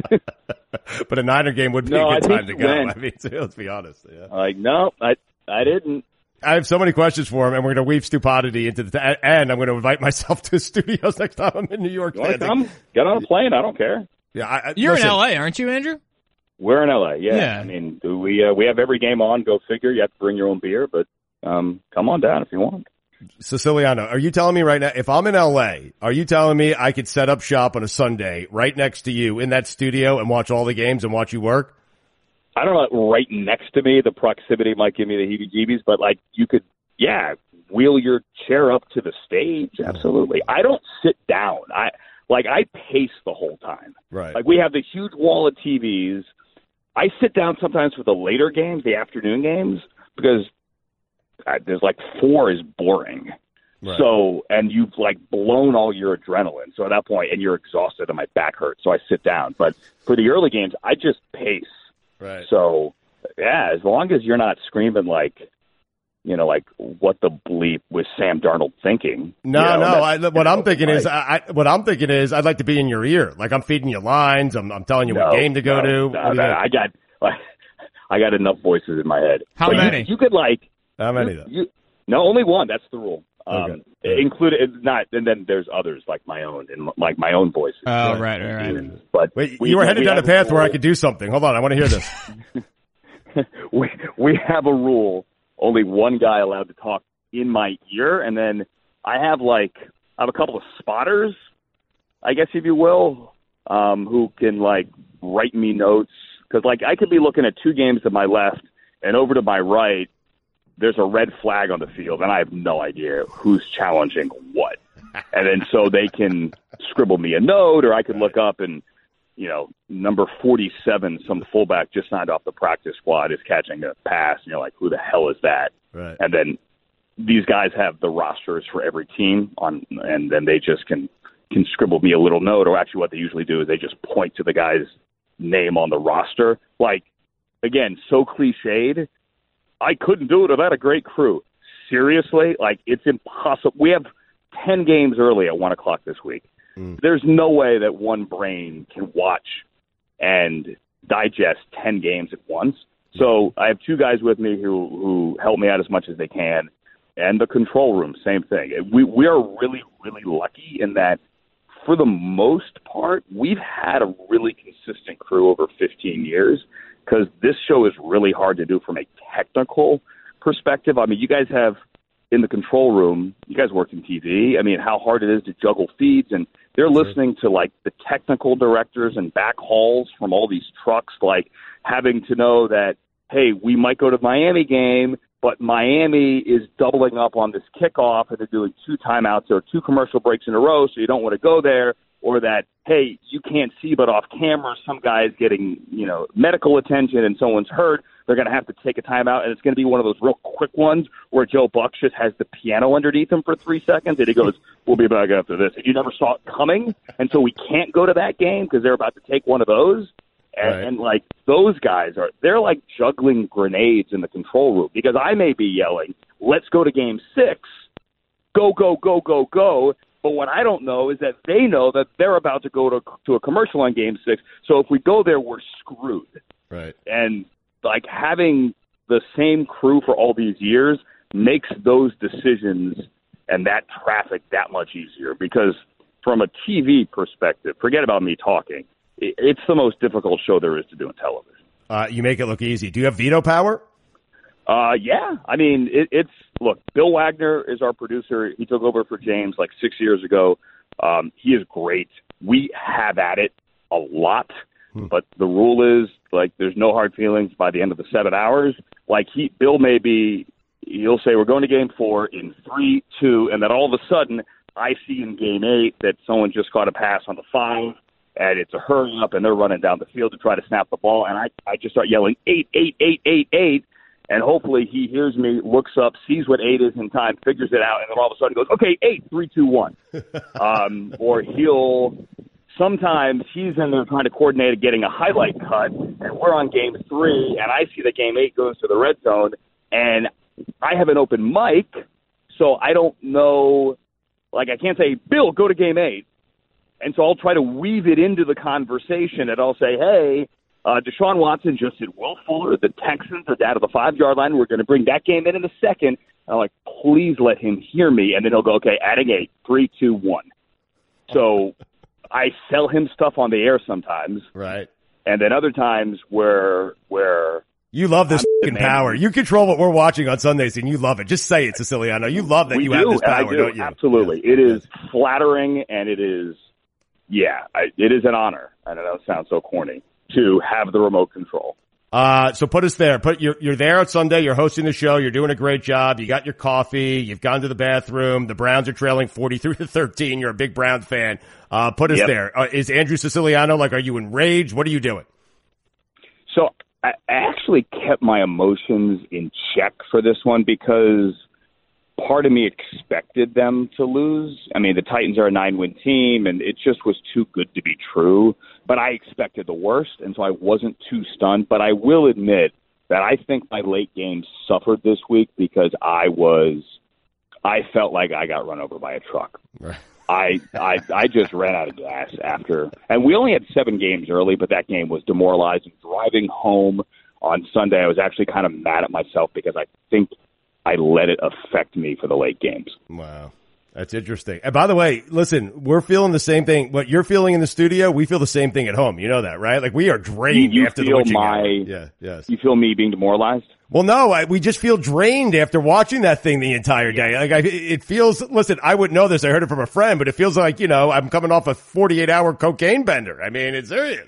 But a Niner game would be No, a good I time to think go. when- I mean, let's be honest. Yeah. Like, no, I I didn't. I have so many questions for him, and we're going to weave stupidity into the, t- and I'm going to invite myself to studios next time I'm in New York. You want to come? Get on a plane. I don't care. Yeah, I, I, You're listen, in L A, aren't you, Andrew? We're in L A. Yeah. Yeah. I mean, we uh, we have every game on. Go figure. You have to bring your own beer, but um, come on down if you want. Siciliano, are you telling me right now, if I'm in L A, are you telling me I could set up shop on a Sunday right next to you in that studio and watch all the games and watch you work? I don't know, right next to me, the proximity might give me the heebie-jeebies, but, like, you could, yeah, wheel your chair up to the stage. Absolutely. I don't sit down. I Like, I pace the whole time. Right. Like, we have the huge wall of T Vs. I sit down sometimes for the later games, the afternoon games, because uh, there's, like, four is boring. Right. So, and you've, like, blown all your adrenaline. So at that point, and you're exhausted and my back hurts, so I sit down. But for the early games, I just pace. Right. So, yeah, as long as you're not screaming like, you know, like what the bleep was Sam Darnold thinking? No, you know, no. I, that's- what I'm thinking like, is, I, I, what I'm thinking is, I'd like to be in your ear. Like I'm feeding you lines. I'm, I'm telling you no, what game to go no, to. no, What do you no, think? I got, I got enough voices in my head. How But many? You, you could like, How many you, though? you, no, only one. That's the rule. Um, Okay. Included, not, and then there's others like my own and like my own voices. Oh, right, right, right. But Wait, we- you were headed we down a have path where I rule- could do something. Hold on, I want to hear this. we we have a rule: only one guy allowed to talk in my ear, and then I have like I have a couple of spotters, I guess if you will, um, who can like write me notes because like I could be looking at two games to my left and over to my right. There's a red flag on the field, and I have no idea who's challenging what. And then so they can scribble me a note, or I could look up and, you know, number forty-seven, some fullback just signed off the practice squad, is catching a pass. And you're like, who the hell is that? Right. And then these guys have the rosters for every team on, and then they just can can scribble me a little note. Or actually, what they usually do is they just point to the guy's name on the roster. Like, again, so cliched. I couldn't do it without a great crew. Seriously, like it's impossible. We have ten games early at one o'clock this week. Mm. There's no way that one brain can watch and digest ten games at once. So I have two guys with me who who help me out as much as they can, and the control room, same thing. We we are really really lucky in that for the most part we've had a really consistent crew over fifteen years. Because this show is really hard to do from a technical perspective. I mean, you guys have in the control room, you guys worked in T V. I mean, how hard it is to juggle feeds. And they're listening to, like, the technical directors and back hauls from all these trucks, like having to know that, hey, we might go to the Miami game, but Miami is doubling up on this kickoff, and they're doing two timeouts or two commercial breaks in a row, so you don't want to go there. Or that, hey, you can't see, but off camera, some guy's getting, you know, medical attention and someone's hurt. They're going to have to take a timeout, and it's going to be one of those real quick ones where Joe Buck just has the piano underneath him for three seconds, and he goes, we'll be back after this. And you never saw it coming, and so we can't go to that game because they're about to take one of those. And, Right. and, like, those guys are, they're like juggling grenades in the control room because I may be yelling, let's go to game six, go, go, go, go, go. But what I don't know is that they know that they're about to go to to a commercial on game six. So if we go there, we're screwed. Right. And, like, having the same crew for all these years makes those decisions and that traffic that much easier because from a T V perspective, forget about me talking, it, it's the most difficult show there is to do in television. Uh, you make it look easy. Do you have veto power? Uh, yeah. I mean, it, it's, look, Bill Wagner is our producer. He took over for James like six years ago. Um, he is great. We have at it a lot. Hmm. But the rule is, like, there's no hard feelings by the end of the seven hours. Like, he, Bill may be, he'll say, we're going to game four in three, two, and then all of a sudden I see in game eight that someone just caught a pass on the five, and it's a hurry up, and they're running down the field to try to snap the ball, and I, I just start yelling, eight, eight, eight, eight, eight, and hopefully he hears me, looks up, sees what eight is in time, figures it out, and then all of a sudden goes, okay, eight, three, two, one. um, or he'll, sometimes he's in there trying to coordinate getting a highlight cut, and we're on game three, and I see that game eight goes to the red zone, and I have an open mic, so I don't know, like I can't say, Bill, go to game eight. And so I'll try to weave it into the conversation, and I'll say, hey, uh, Deshaun Watson just hit Will Fuller. The Texans are down to the five-yard line. We're going to bring that game in in a second. And I'm like, please let him hear me. And then he'll go, okay, adding eight, three, two, one. So I sell him stuff on the air sometimes. Right. And then other times where where you love this fucking power. You control what we're watching on Sundays, and you love it. Just say it, Siciliano. You love that we you do, have this power, do. don't you? Absolutely. Yeah. It is flattering, and it is, yeah, I, it is an honor. I know that sounds so corny, to have the remote control. Uh, so put us there. Put you're you're there on Sunday. You're hosting the show. You're doing a great job. You got your coffee. You've gone to the bathroom. The Browns are trailing forty-three to thirteen. You're a big Brown fan. Uh, put us yep. there. Uh, is Andrew Siciliano, like, are you enraged? What are you doing? So I actually kept my emotions in check for this one because part of me expected them to lose. I mean, the Titans are a nine-win team, and it just was too good to be true. But I expected the worst, and so I wasn't too stunned. But I will admit that I think my late game suffered this week because I was – I felt like I got run over by a truck. Right. I, I I just ran out of gas after – and we only had seven games early, but that game was demoralizing. Driving home on Sunday, I was actually kind of mad at myself because I think I let it affect me for the late games. Wow. That's interesting. And by the way, listen, we're feeling the same thing. What you're feeling in the studio, we feel the same thing at home. You know that, right? Like, we are drained you, you after the feel witching my, hour. Yeah, yes. You feel me being demoralized? Well, no, I, we just feel drained after watching that thing the entire day. Like, I, it feels, listen, I wouldn't know this. I heard it from a friend, but it feels like, you know, I'm coming off a forty-eight hour cocaine bender. I mean, it's serious.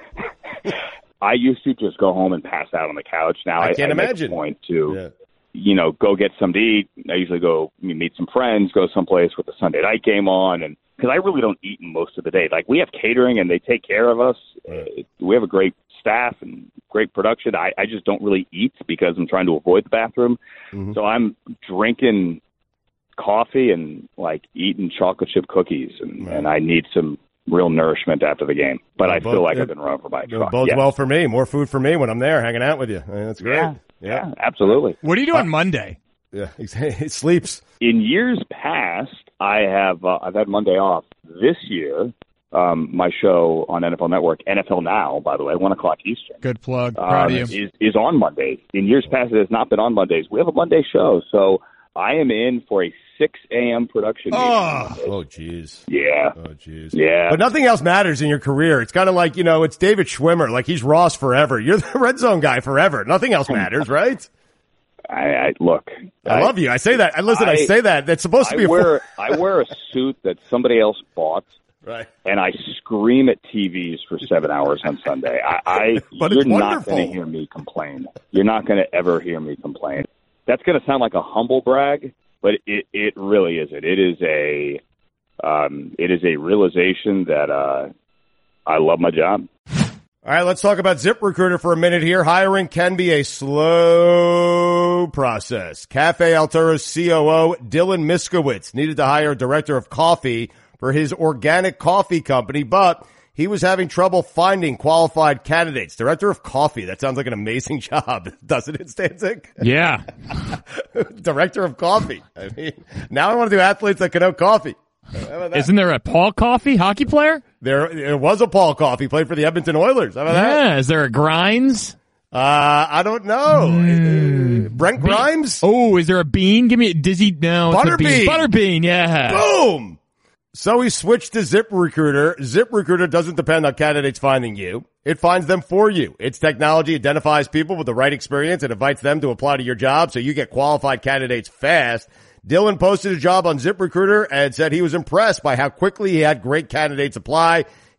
I used to just go home and pass out on the couch. Now I, I can't I imagine. Make a point to, yeah. you know, go get something to eat. I usually go meet some friends, go someplace with the Sunday night game on, and because I really don't eat most of the day. Like, we have catering and they take care of us. Right. We have a great staff and great production. I, I just don't really eat because I'm trying to avoid the bathroom. Mm-hmm. So I'm drinking coffee and like eating chocolate chip cookies, and, right. and I need some real nourishment after the game. But well, I feel both, like it, I've been run over by a truck. It bodes yes. well for me. More food for me when I'm there hanging out with you. I mean, that's great. Yeah, yeah. yeah absolutely. What do you do on uh, Monday? Yeah, it sleeps. In years past, I have uh, I've had Monday off. This year, um, my show on N F L Network, N F L Now, by the way, one o'clock Eastern. Good plug. Proud um, of you. Is, is on Mondays. In years past, it has not been on Mondays. We have a Monday show, so I am in for a six a.m. production. Oh, oh, jeez. Yeah. Oh, jeez. Yeah. But nothing else matters in your career. It's kind of like, you know, it's David Schwimmer. Like, he's Ross forever. You're the red zone guy forever. Nothing else matters, right? I, I look. I, I love you. I say that. I listen. I, I say that. That's supposed to I be. Wear, a I wear a suit that somebody else bought, right? And I scream at T Vs for seven hours on Sunday. I, I but you're it's not going to hear me complain. You're not going to ever hear me complain. That's going to sound like a humble brag, but it it really isn't. It is a um, it is a realization that uh, I love my job. All right, let's talk about ZipRecruiter for a minute here. Hiring can be a slow process. Cafe Altura's C O O, Dylan Miskowitz, needed to hire a director of coffee for his organic coffee company, but he was having trouble finding qualified candidates. Director of coffee, that sounds like an amazing job, doesn't it, Stanzik? Yeah. Director of coffee. I mean, now I want to do athletes that can know coffee. Isn't there a Paul Coffey hockey player? There, there was a Paul Coffey, played for the Edmonton Oilers. How about yeah, that? Yeah, is there a Grimes? Uh, I don't know. Mm. Uh, Brent Bean. Grimes? Oh, is there a Bean? Give me a Dizzy. No, Butterbean. Butterbean, yeah. Boom! So he switched to ZipRecruiter. ZipRecruiter doesn't depend on candidates finding you. It finds them for you. Its technology identifies people with the right experience and invites them to apply to your job so you get qualified candidates fast. Dylan posted a job on ZipRecruiter and said he was impressed by how quickly he had great candidates apply.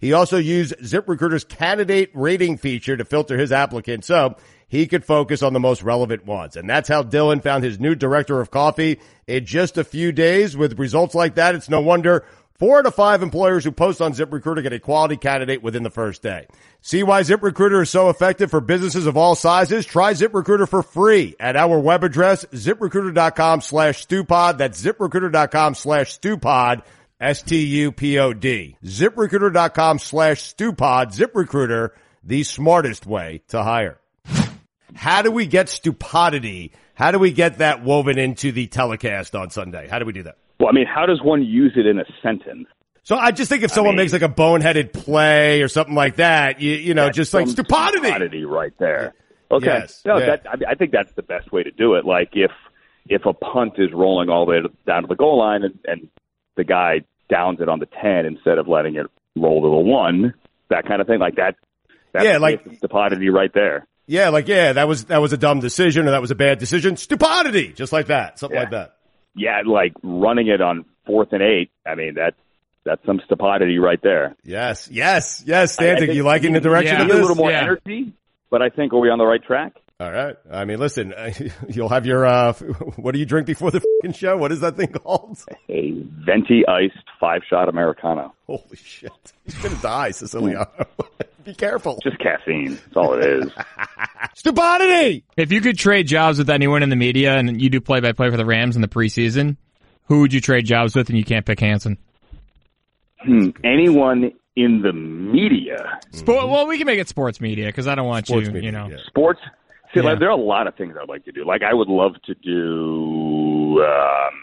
He also used ZipRecruiter's candidate rating feature to filter his applicants so he could focus on the most relevant ones. And that's how Dylan found his new director of coffee in just a few days. With results like that, it's no wonder four out of five employers who post on ZipRecruiter get a quality candidate within the first day. See why ZipRecruiter is so effective for businesses of all sizes? Try ZipRecruiter for free at our web address, ZipRecruiter.com slash stupod. That's ZipRecruiter.com slash stupod, S T U P O D. ZipRecruiter.com slash stupod. ZipRecruiter, the smartest way to hire. How do we get stupidity? How do we get that woven into the telecast on Sunday? How do we do that? Well, I mean, how does one use it in a sentence? So I just think if someone I mean, makes like a boneheaded play or something like that, you, you know, just like stupidity. Stupidity right there. Okay. Yes, no, yeah. that, I, mean, I think that's the best way to do it. Like if, if a punt is rolling all the way to, down to the goal line and, and the guy downs it on the ten instead of letting it roll to the one, that kind of thing, like that. That's yeah, like stupidity right there. Yeah, like, yeah, that was, that was a dumb decision or that was a bad decision. Stupidity. Just like that. Something yeah. like that. Yeah, like running it on fourth and eight. I mean, that that's some stupidity right there. Yes, yes, yes. Stanzik, you liking the direction yeah. of this? A little more yeah. energy, but I think, are we on the right track? All right. I mean, listen, you'll have your, uh, what do you drink before the fucking show? What is that thing called? A venti iced five shot Americano. Holy shit. He's going to die, Siciliano. Be careful. Just caffeine. That's all it is. Stupidity! If you could trade jobs with anyone in the media and you do play-by-play for the Rams in the preseason, who would you trade jobs with and you can't pick Hansen? Hmm. Anyone in the media? Sport, well, we can make it sports media because I don't want Sports you, media, you know. yeah. Sports? See, Yeah. like, there are a lot of things I'd like to do. Like, I would love to do, um,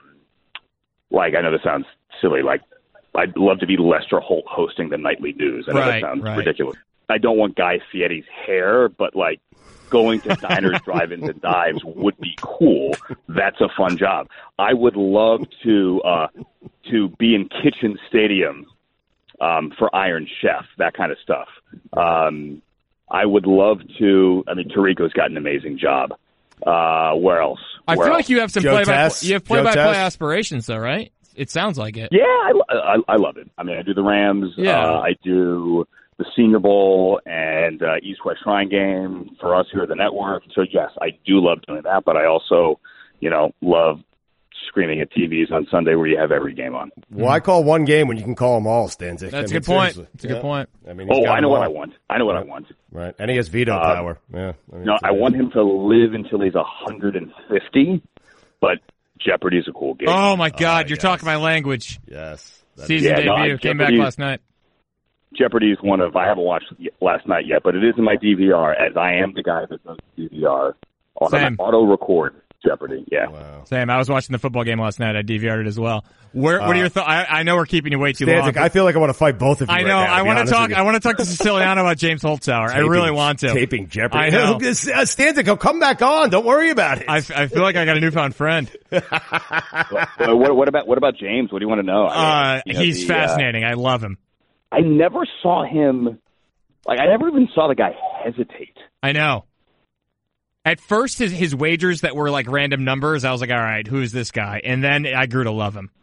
like, I know this sounds silly, like, I'd love to be Lester Holt hosting the nightly news. I know Right, that sounds right. ridiculous. I don't want Guy Fieri's hair, but, like, going to diners, drive-ins, and dives would be cool. That's a fun job. I would love to uh, to be in Kitchen Stadium um, for Iron Chef, that kind of stuff. Um, I would love to. I mean, Tirico's got an amazing job. Uh, where else? I Where feel else? like you have some Joe play by Tess? you have Joe play by play Tess? aspirations, though, right? It sounds like it. Yeah, I, I, I love it. I mean, I do the Rams. Yeah. Uh, I do the Senior Bowl and uh, East-West Shrine game for us here at the network. So, yes, I do love doing that, but I also, you know, love screaming at T Vs on Sunday where you have every game on. Why call one game when you can call them all, Stanzik? That's I a mean, good point. seriously. That's a good Yeah. point. I mean, he's Oh, got I know them what I all. want. I know what I want. Right. And he has veto Uh, power. Yeah. I mean, No, it's I amazing. want him to live until he's one hundred fifty, but Jeopardy's a cool game. Oh, my God. Uh, You're yes. talking my language. Yes. That is- Season Yeah, no, debut. I- Came back Jeopardy's- last night. Jeopardy is one of, I haven't watched y- last night yet, but it is in my D V R, as I am the guy that does D V R on Same. an auto record Jeopardy. Yeah. Wow. Same. I was watching the football game last night. I D V R'd it as well. Where, what are your thoughts? I, I know we're keeping you way too long. Stanzik, I feel like I want to fight both of you I right know. now, I to be want to honest talk. with I you. want to talk to Siciliano about James Holtzauer. I Taping- really want to. Taping Jeopardy. I know. Uh, Stanzik, he'll come back on. Don't worry about it. I, I feel like I got a newfound friend. Uh, what, what about what about James? What do you want to know? I Uh, mean, you know, he's the, uh, fascinating. I love him. I never saw him. Like I never even saw the guy hesitate. I know. At first, his his wagers that were like random numbers, I was like, all right, who's this guy? And then I grew to love him.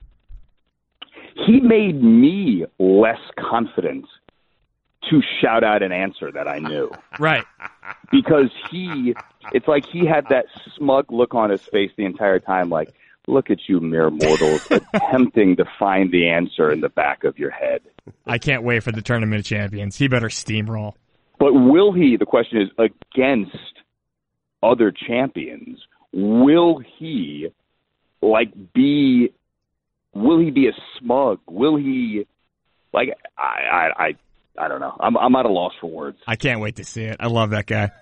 He made me less confident to shout out an answer that I knew. Right. Because he, it's like he had that smug look on his face the entire time, like, look at you mere mortals attempting to find the answer in the back of your head. I can't wait for the Tournament of Champions. He better steamroll. But will he, the question is, against other champions, will he, like, be, will he be a smug? Will he, like, I, I, I, I don't know. I'm, I'm at a loss for words. I can't wait to see it. I love that guy.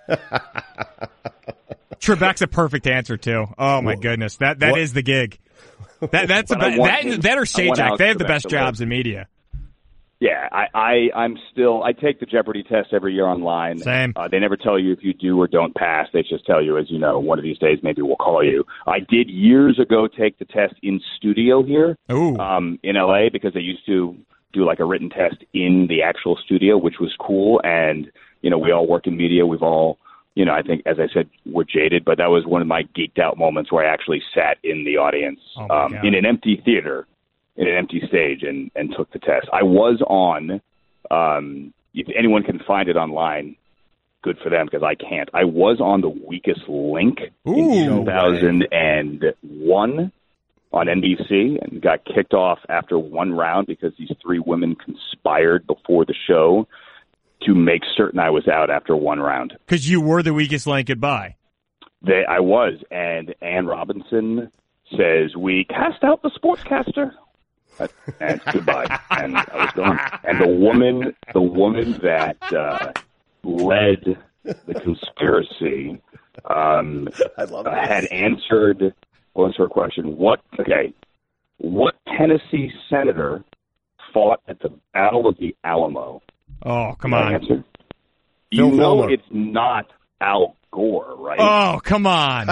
Trebek's a perfect answer too. Oh my goodness, that that what- is the gig. That that's But I about, want that him- that or I want Sajak. Alex They have the Trebek best to jobs live. in media. Yeah, I, I, I'm still, I take the Jeopardy test every year online. Same. Uh, they never tell you if you do or don't pass. They just tell you, as you know, one of these days maybe we'll call you. I did years ago take the test in studio here Ooh. um, in L A because they used to do like a written test in the actual studio, which was cool. And, you know, we all work in media. We've all, you know, I think, as I said, we're jaded, but that was one of my geeked out moments where I actually sat in the audience Oh, my um, God. in an empty theater, in an empty stage, and, and took the test. I was on um, if anyone can find it online, good for them, because I can't. I was on the weakest link Ooh, in two thousand one on N B C and got kicked off after one round because these three women conspired before the show to make certain I was out after one round. Because you were the weakest link. Goodbye. They, I was, and Ann Robinson says, "We cast out the sportscaster." And goodbye. And I was gone. And the woman, the woman that uh, led the conspiracy um, I love uh, had answered. Well, answer a question. What? Okay. What Tennessee senator fought at the Battle of the Alamo? Oh, come Can I on. answer? Phil You know Fulmer. it's not Al Gore, right? Oh, come on.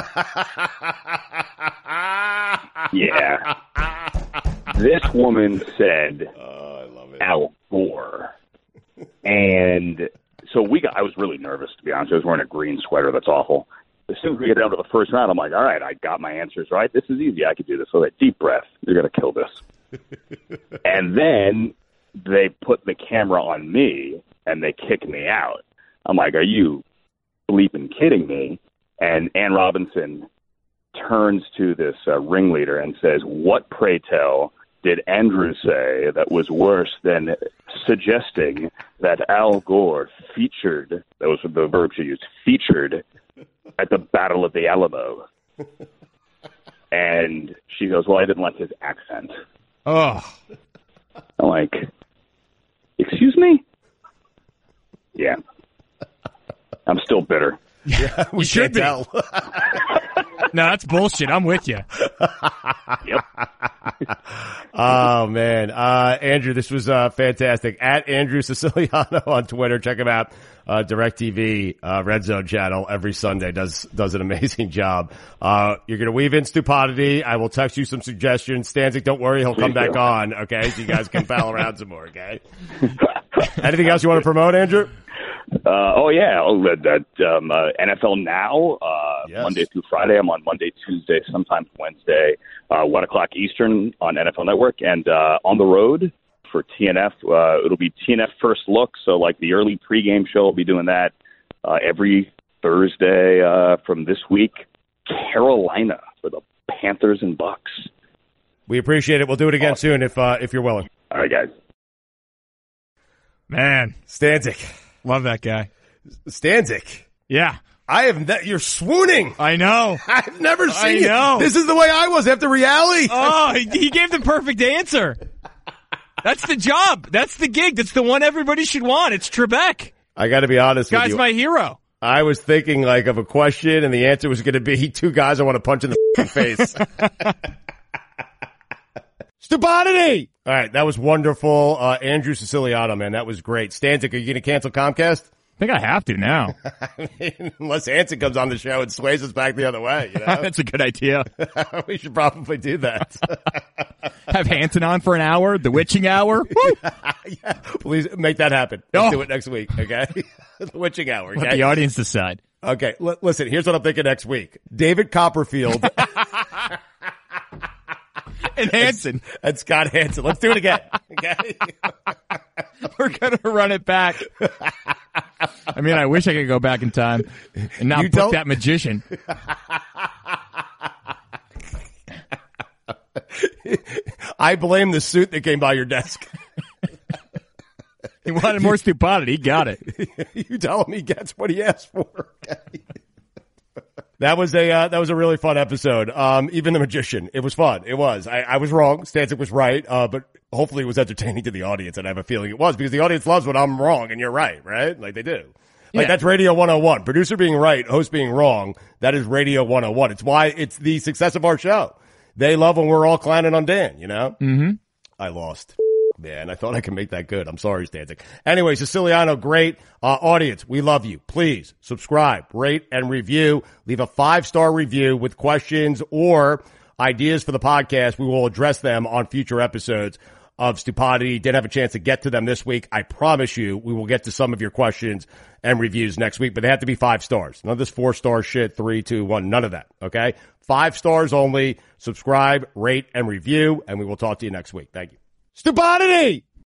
Yeah. This woman said Oh, I love it. Al Gore. And so we got, I was really nervous, to be honest. I was wearing a green sweater. That's awful. As soon as we get down to the first round, I'm like, all right, I got my answers right. This is easy. I could do this. So that deep breath. You're going to kill this. And then they put the camera on me and they kick me out. I'm like, are you bleeping kidding me? And Ann Robinson turns to this uh, ringleader and says, what, pray tell, did Andrew say that was worse than suggesting that Al Gore featured, that was the verb she used, featured at the Battle of the Alamo? And she goes, well, I didn't like his accent. Oh, I'm like, excuse me? Yeah. I'm still bitter. Yeah, we You should can't be. tell. no, that's bullshit. I'm with you. Yep. Oh, man. Uh, Andrew, this was uh, fantastic. At Andrew Siciliano on Twitter. Check him out. Uh, DirecTV, uh, Red Zone channel every Sunday does, does an amazing job. Uh, you're going to weave in stupidity. I will text you some suggestions. Stanzik, don't worry. He'll come Please back do. on. Okay. So you guys can pal around some more. Okay. Anything else you want to promote, Andrew? Uh, oh, yeah. Oh, that, that um, uh, N F L Now, uh, Yes. Monday through Friday. I'm on Monday, Tuesday, sometimes Wednesday, uh, one o'clock Eastern on N F L Network. And uh, on the road for T N F, uh, it'll be T N F First Look. So, like, the early pregame show, will be doing that uh, every Thursday uh, from this week. Carolina for the Panthers and Bucks. We appreciate it. We'll do it again soon if, uh, if you're willing. All right, guys. Man, Stanzik. love that guy. Stanzik. Yeah, I have, ne- you're swooning. I know. I've never seen I you. know. This is the way I was after reality. Oh, he, he gave the perfect answer. That's the job. That's the gig. That's the one everybody should want. It's Trebek. I got to be honest with Guy's you. my hero. I was thinking like of a question, and the answer was going to be two guys I want to punch in the f***ing face. Stupidity! All right, that was wonderful. Uh, Andrew Siciliano, man, that was great. Stanzik, are you going to cancel Comcast? I think I have to now. I mean, unless Hanson comes on the show and sways us back the other way, you know? That's a good idea. We should probably do that. Have Hanson on for an hour, the witching hour. Woo! Yeah, please make that happen. Let's Oh. do it next week, okay? The witching hour, Let okay? the audience decide. Okay, l- listen, here's what I'm thinking next week. David Copperfield And Hanson. and Scott Hansen. Let's do it again, okay? We're going to run it back. I mean, I wish I could go back in time and not You book don't- that magician. I blame the suit that came by your desk. He wanted more stupidity. He got it. You tell him he gets what he asked for. Okay? That was a uh, that was a really fun episode. Um, even the magician, it was fun. It was. I, I was wrong. Stanzik was right. Uh, but hopefully it was entertaining to the audience, and I have a feeling it was because the audience loves when I'm wrong and you're right, right? Like they do. Like Yeah. that's Radio one oh one. Producer being right, host being wrong. That is Radio one oh one. It's why it's the success of our show. They love when we're all clowning on Dan. You know. Mm-hmm. I lost. Man, I thought I could make that good. I'm sorry, Stanzik. Anyway, Siciliano, great. Uh, audience, we love you. Please subscribe, rate, and review. Leave a five-star review with questions or ideas for the podcast. We will address them on future episodes of Stupidity. Didn't have a chance to get to them this week. I promise you we will get to some of your questions and reviews next week, but they have to be five stars. None of this four-star shit, three, two, one, none of that, okay? Five stars only. Subscribe, rate, and review, and we will talk to you next week. Thank you. Stupidity!